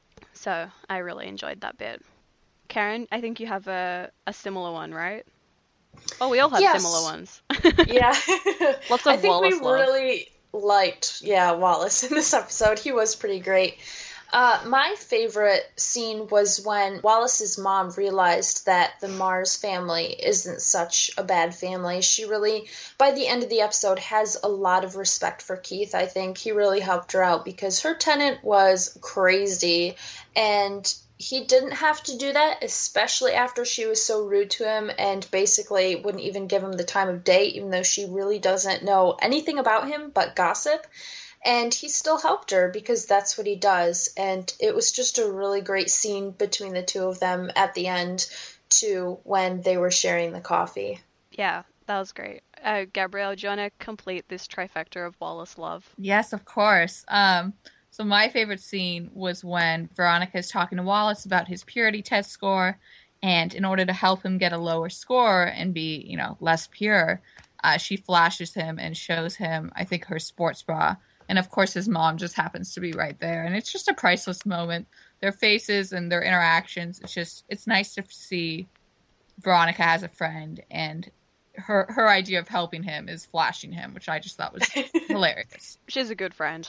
So I really enjoyed that bit. Karen, I think you have a, a similar one, right? Oh, we all have Yes. similar ones. Yeah. Lots I of think we Wallace love. really liked, yeah, Wallace in this episode. He was pretty great. Uh, my favorite scene was when Wallace's mom realized that the Mars family isn't such a bad family. She really, by the end of the episode, has a lot of respect for Keith. I think he really helped her out because her tenant was crazy, and he didn't have to do that, especially after she was so rude to him and basically wouldn't even give him the time of day, even though she really doesn't know anything about him but gossip. And he still helped her because that's what he does. And it was just a really great scene between the two of them at the end, too, when they were sharing the coffee. Yeah, that was great. Uh, Gabrielle, do you want to complete this trifecta of Wallace love? Yes, of course. Um, so my favorite scene was when Veronica is talking to Wallace about his purity test score, and in order to help him get a lower score and be, you know, less pure, uh, she flashes him and shows him, I think, her sports bra. And of course, his mom just happens to be right there. And it's just a priceless moment. Their faces and their interactions. It's just, it's nice to see Veronica as a friend. And her her idea of helping him is flashing him, which I just thought was hilarious. She's a good friend.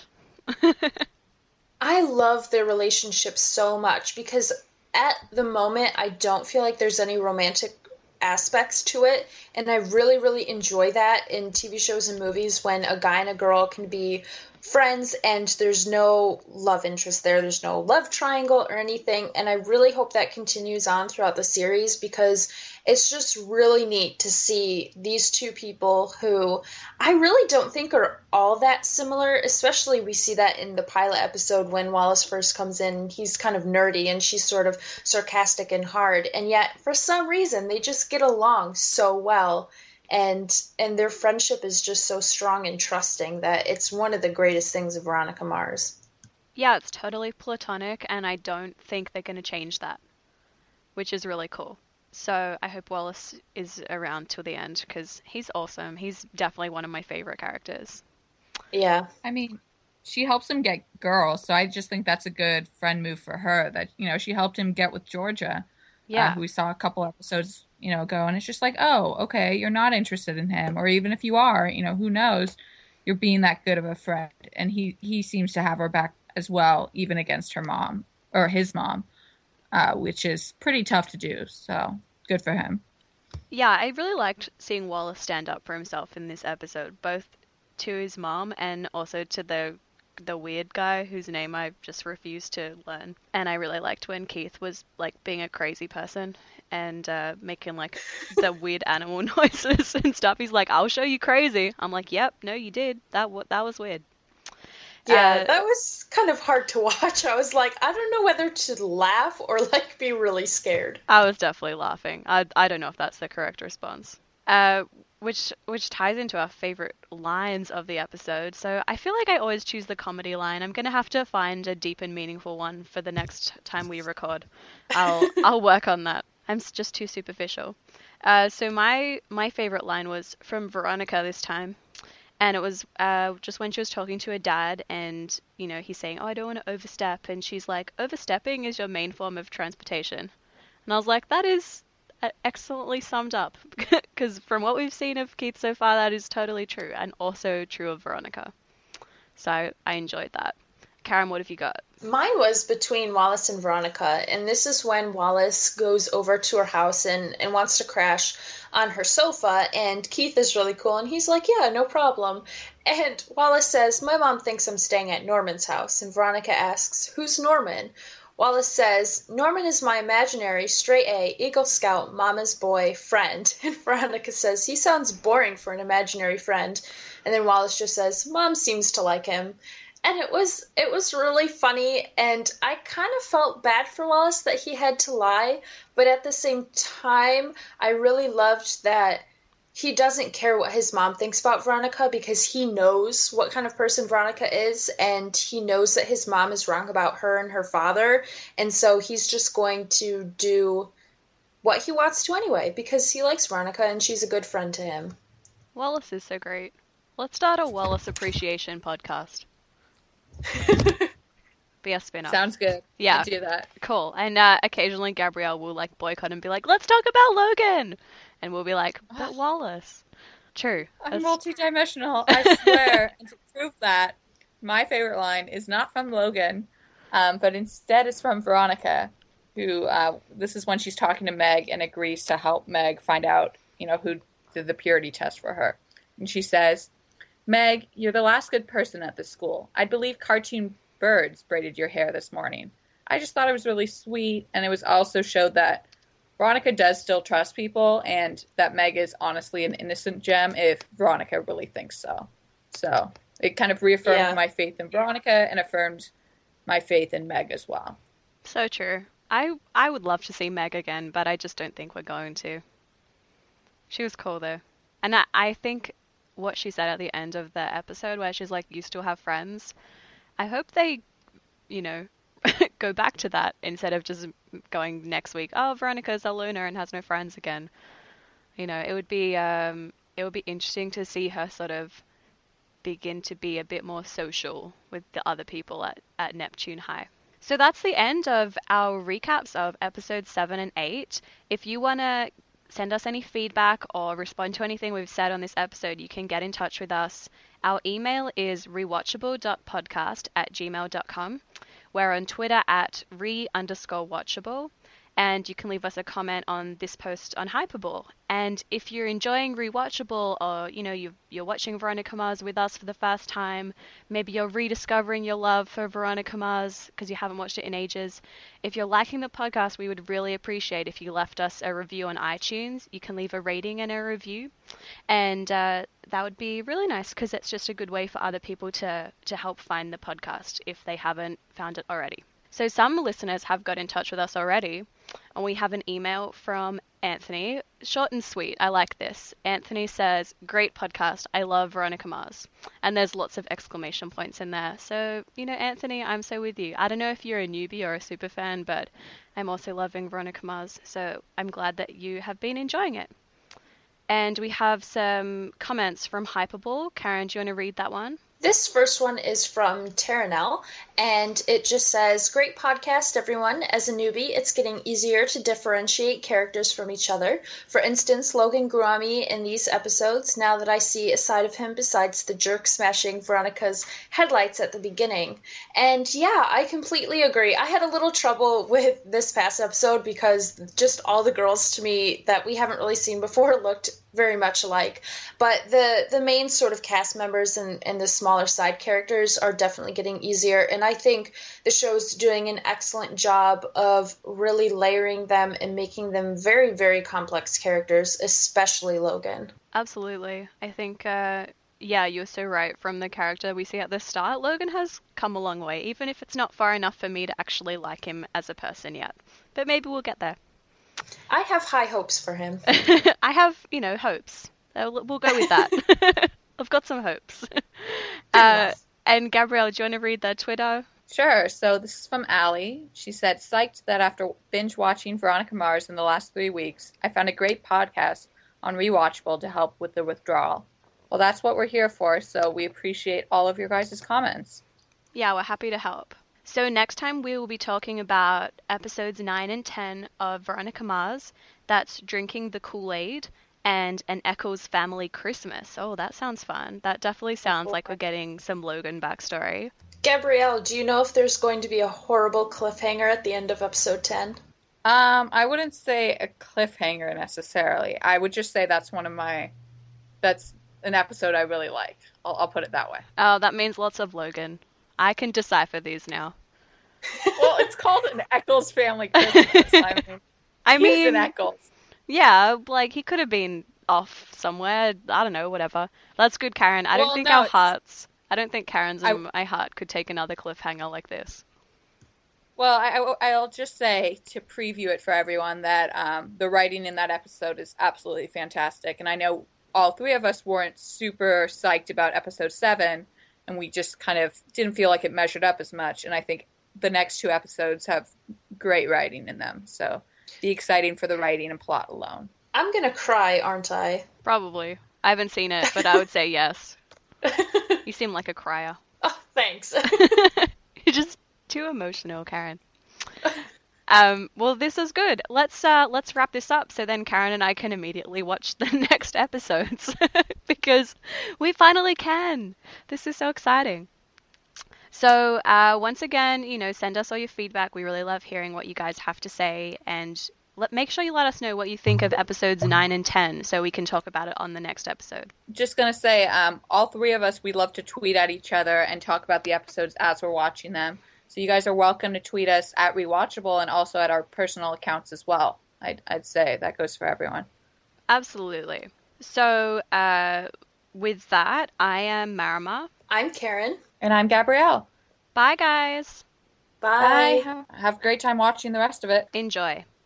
I love their relationship so much because at the moment, I don't feel like there's any romantic aspects to it, and I really really enjoy that in T V shows and movies when a guy and a girl can be friends and there's no love interest there, there's no love triangle or anything, and I really hope that continues on throughout the series because it's just really neat to see these two people who I really don't think are all that similar, especially we see that in the pilot episode when Wallace first comes in. He's kind of nerdy and she's sort of sarcastic and hard, and yet for some reason they just get along so well, and and their friendship is just so strong and trusting that it's one of the greatest things of Veronica Mars. Yeah, it's totally platonic, and I don't think they're going to change that, which is really cool. So I hope Wallace is around till the end because he's awesome. He's definitely one of my favorite characters. Yeah. I mean, she helps him get girls, so I just think that's a good friend move for her. That, you know, she helped him get with Georgia, Yeah. uh, who we saw a couple episodes, you know, ago, and it's just like, oh, okay, you're not interested in him, or even if you are, you know, who knows? You're being that good of a friend, and he he seems to have her back as well, even against her mom or his mom, uh, which is pretty tough to do. So good for him. Yeah, I really liked seeing Wallace stand up for himself in this episode, both to his mom and also to the the weird guy whose name I just refused to learn. And I really liked when Keith was like being a crazy person and uh, making like the weird animal noises and stuff. He's like, "I'll show you crazy." I'm like, "Yep, no, you did. That w- that was weird." Yeah, Uh, that was kind of hard to watch. I was like, I don't know whether to laugh or like be really scared. I was definitely laughing. I I don't know if that's the correct response. Uh, which which ties into our favorite lines of the episode. So I feel like I always choose the comedy line. I'm gonna have to find a deep and meaningful one for the next time we record. I'll I'll work on that. I'm s- just too superficial. Uh, so my my favorite line was from Veronica this time, and it was uh, just when she was talking to her dad, and you know he's saying, "Oh, I don't want to overstep," and she's like, "Overstepping is your main form of transportation," and I was like, "That is uh, excellently summed up," because from what we've seen of Keith so far, that is totally true, and also true of Veronica. So I enjoyed that. Karen, what have you got? Mine was between Wallace and Veronica, and this is when Wallace goes over to her house and, and wants to crash on her sofa, and Keith is really cool, and he's like, yeah, no problem. And Wallace says, my mom thinks I'm staying at Norman's house, and Veronica asks, who's Norman? Wallace says, Norman is my imaginary, straight A, Eagle Scout, mama's boy, friend. And Veronica says, he sounds boring for an imaginary friend. And then Wallace just says, Mom seems to like him. And it was it was really funny, and I kind of felt bad for Wallace that he had to lie, but at the same time, I really loved that he doesn't care what his mom thinks about Veronica because he knows what kind of person Veronica is, and he knows that his mom is wrong about her and her father, and so he's just going to do what he wants to anyway because he likes Veronica and she's a good friend to him. Wallace is so great. Let's start a Wallace appreciation podcast. Be a spin-off. Sounds good. Yeah. I'd do that. Cool. And uh, occasionally Gabrielle will like boycott and be like, let's talk about Logan. And we'll be like, but Wallace. True. I'm That's- multi-dimensional, I swear. And to prove that, my favorite line is not from Logan, um, but instead is from Veronica, who, uh, this is when she's talking to Meg and agrees to help Meg find out, you know, who did the purity test for her. And she says, Meg, you're the last good person at this school. I believe cartoon birds braided your hair this morning. I just thought it was really sweet, and it was also showed that Veronica does still trust people, and that Meg is honestly an innocent gem if Veronica really thinks so. So it kind of reaffirmed Yeah. my faith in Veronica and affirmed my faith in Meg as well. So true. I I would love to see Meg again, but I just don't think we're going to. She was cool though. And I, I think what she said at the end of the episode where she's like, you still have friends, I hope they, you know, go back to that instead of just going next week, oh, Veronica's a loner and has no friends again. You know, it would be um it would be interesting to see her sort of begin to be a bit more social with the other people at, at Neptune High. So that's the end of our recaps of episodes seven and eight. If you want to send us any feedback or respond to anything we've said on this episode, you can get in touch with us. Our email is rewatchable dot podcast at gmail dot com. We're on Twitter at re underscore watchable. And you can leave us a comment on this post on Hyperball. And if you're enjoying Rewatchable, or you know you're, you're watching Veronica Mars with us for the first time, maybe you're rediscovering your love for Veronica Mars because you haven't watched it in ages. If you're liking the podcast, we would really appreciate if you left us a review on iTunes. You can leave a rating and a review, and uh, that would be really nice because it's just a good way for other people to to help find the podcast if they haven't found it already. So some listeners have got in touch with us already, and we have an email from Anthony. Short and sweet. I like this. Anthony says, great podcast. I love Veronica Mars. And there's lots of exclamation points in there. So, you know, Anthony, I'm so with you. I don't know if you're a newbie or a super fan, but I'm also loving Veronica Mars. So I'm glad that you have been enjoying it. And we have some comments from Hyperball. Karen, do you want to read that one? This first one is from Taranel, and it just says, great podcast, everyone. As a newbie, it's getting easier to differentiate characters from each other. For instance, Logan grew on me in these episodes now that I see a side of him besides the jerk-smashing Veronica's headlights at the beginning. And yeah, I completely agree. I had a little trouble with this past episode because just all the girls to me that we haven't really seen before looked very much alike. But the, the main sort of cast members and, and the smaller side characters are definitely getting easier. And I think the show's doing an excellent job of really layering them and making them very, very complex characters, especially Logan. Absolutely. I think, uh, yeah, you're so right. From the character we see at the start, Logan has come a long way, even if it's not far enough for me to actually like him as a person yet. But maybe we'll get there. I have high hopes for him. I have, you know, hopes. Uh, we'll go with that. I've got some hopes. Uh, and Gabrielle, do you want to read the Twitter? Sure. So this is from Allie. She said, psyched that after binge watching Veronica Mars in the last three weeks, I found a great podcast on Rewatchable to help with the withdrawal. Well, that's what we're here for, so we appreciate all of your guys' comments. Yeah, we're happy to help. So next time we will be talking about episodes nine and ten of Veronica Mars. That's Drinking the Kool-Aid and An Eccles Family Christmas. Oh, that sounds fun. That definitely sounds like we're getting some Logan backstory. Gabrielle, do you know if there's going to be a horrible cliffhanger at the end of episode ten? Um, I wouldn't say a cliffhanger necessarily. I would just say that's one of my, that's an episode I really like. I'll, I'll put it that way. Oh, that means lots of Logan. I can decipher these now. Well, it's called An Eccles Family Christmas. I mean, I he's mean, an Eccles. Yeah, like he could have been off somewhere. I don't know, whatever. That's good, Karen. I don't Well, think no, our it's- hearts, I don't think Karen's I- and my heart could take another cliffhanger like this. Well, I, I, I'll just say to preview it for everyone that um, the writing in that episode is absolutely fantastic. And I know all three of us weren't super psyched about episode seven, and we just kind of didn't feel like it measured up as much. And I think the next two episodes have great writing in them. So be exciting for the writing and plot alone. I'm gonna cry, aren't I? Probably. I haven't seen it, but I would say yes. You seem like a crier. Oh, thanks. You just Too emotional, Karen. Um, well, this is good. Let's uh, let's wrap this up so then Karen and I can immediately watch the next episodes because we finally can. This is so exciting. So uh, once again, you know, send us all your feedback. We really love hearing what you guys have to say, and let make sure you let us know what you think of episodes nine and ten so we can talk about it on the next episode. Just gonna say, um, all three of us, we love to tweet at each other and talk about the episodes as we're watching them. So you guys are welcome to tweet us at Rewatchable and also at our personal accounts as well. I'd, I'd say that goes for everyone. Absolutely. So uh, with that, I am Marima. I'm Karen. And I'm Gabrielle. Bye, guys. Bye. Bye. Have a great time watching the rest of it. Enjoy.